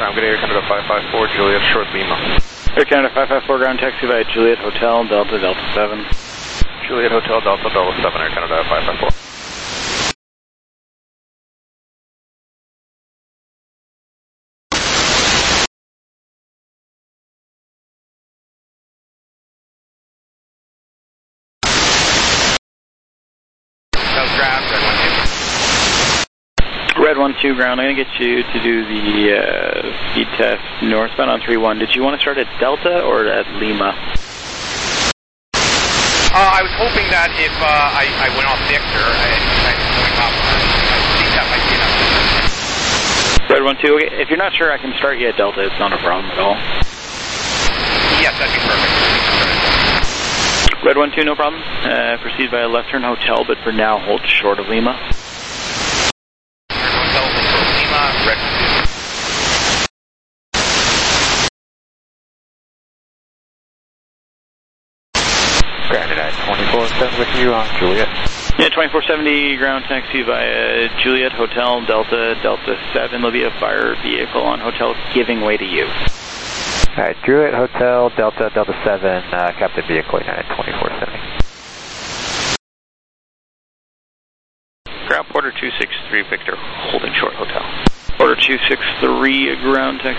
[SPEAKER 7] I'm going to Air Canada 554, Juliet, short Lima.
[SPEAKER 5] Air Canada 554, ground taxi via Juliet Hotel, Delta, Delta 7.
[SPEAKER 7] Juliet Hotel, Delta, Delta 7, Air Canada 554.
[SPEAKER 5] Red 1-2 ground, I'm going to get you to do the speed test northbound on 3-1. Did you want to start at Delta or at Lima?
[SPEAKER 8] I was hoping that if I went off Victor, going up, I think that might be enough.
[SPEAKER 5] Red 1-2, okay. If you're not sure, I can start you at Delta. It's not a problem at all.
[SPEAKER 8] Yes, that'd be perfect.
[SPEAKER 5] Red 1-2, no problem. Proceed via left turn hotel, but for now, hold short of Lima.
[SPEAKER 11] Granted, I 24-7 with you on Juliet.
[SPEAKER 5] Yeah, 2470 ground taxi via Juliet Hotel, Delta, Delta 7. There'll be a fire vehicle on hotel giving way to you.
[SPEAKER 11] Alright, Juliet Hotel, Delta, Delta 7, Captain Vehicle United 2470.
[SPEAKER 2] Ground Porter 263 Victor, holding short hotel.
[SPEAKER 5] Porter 263, ground taxi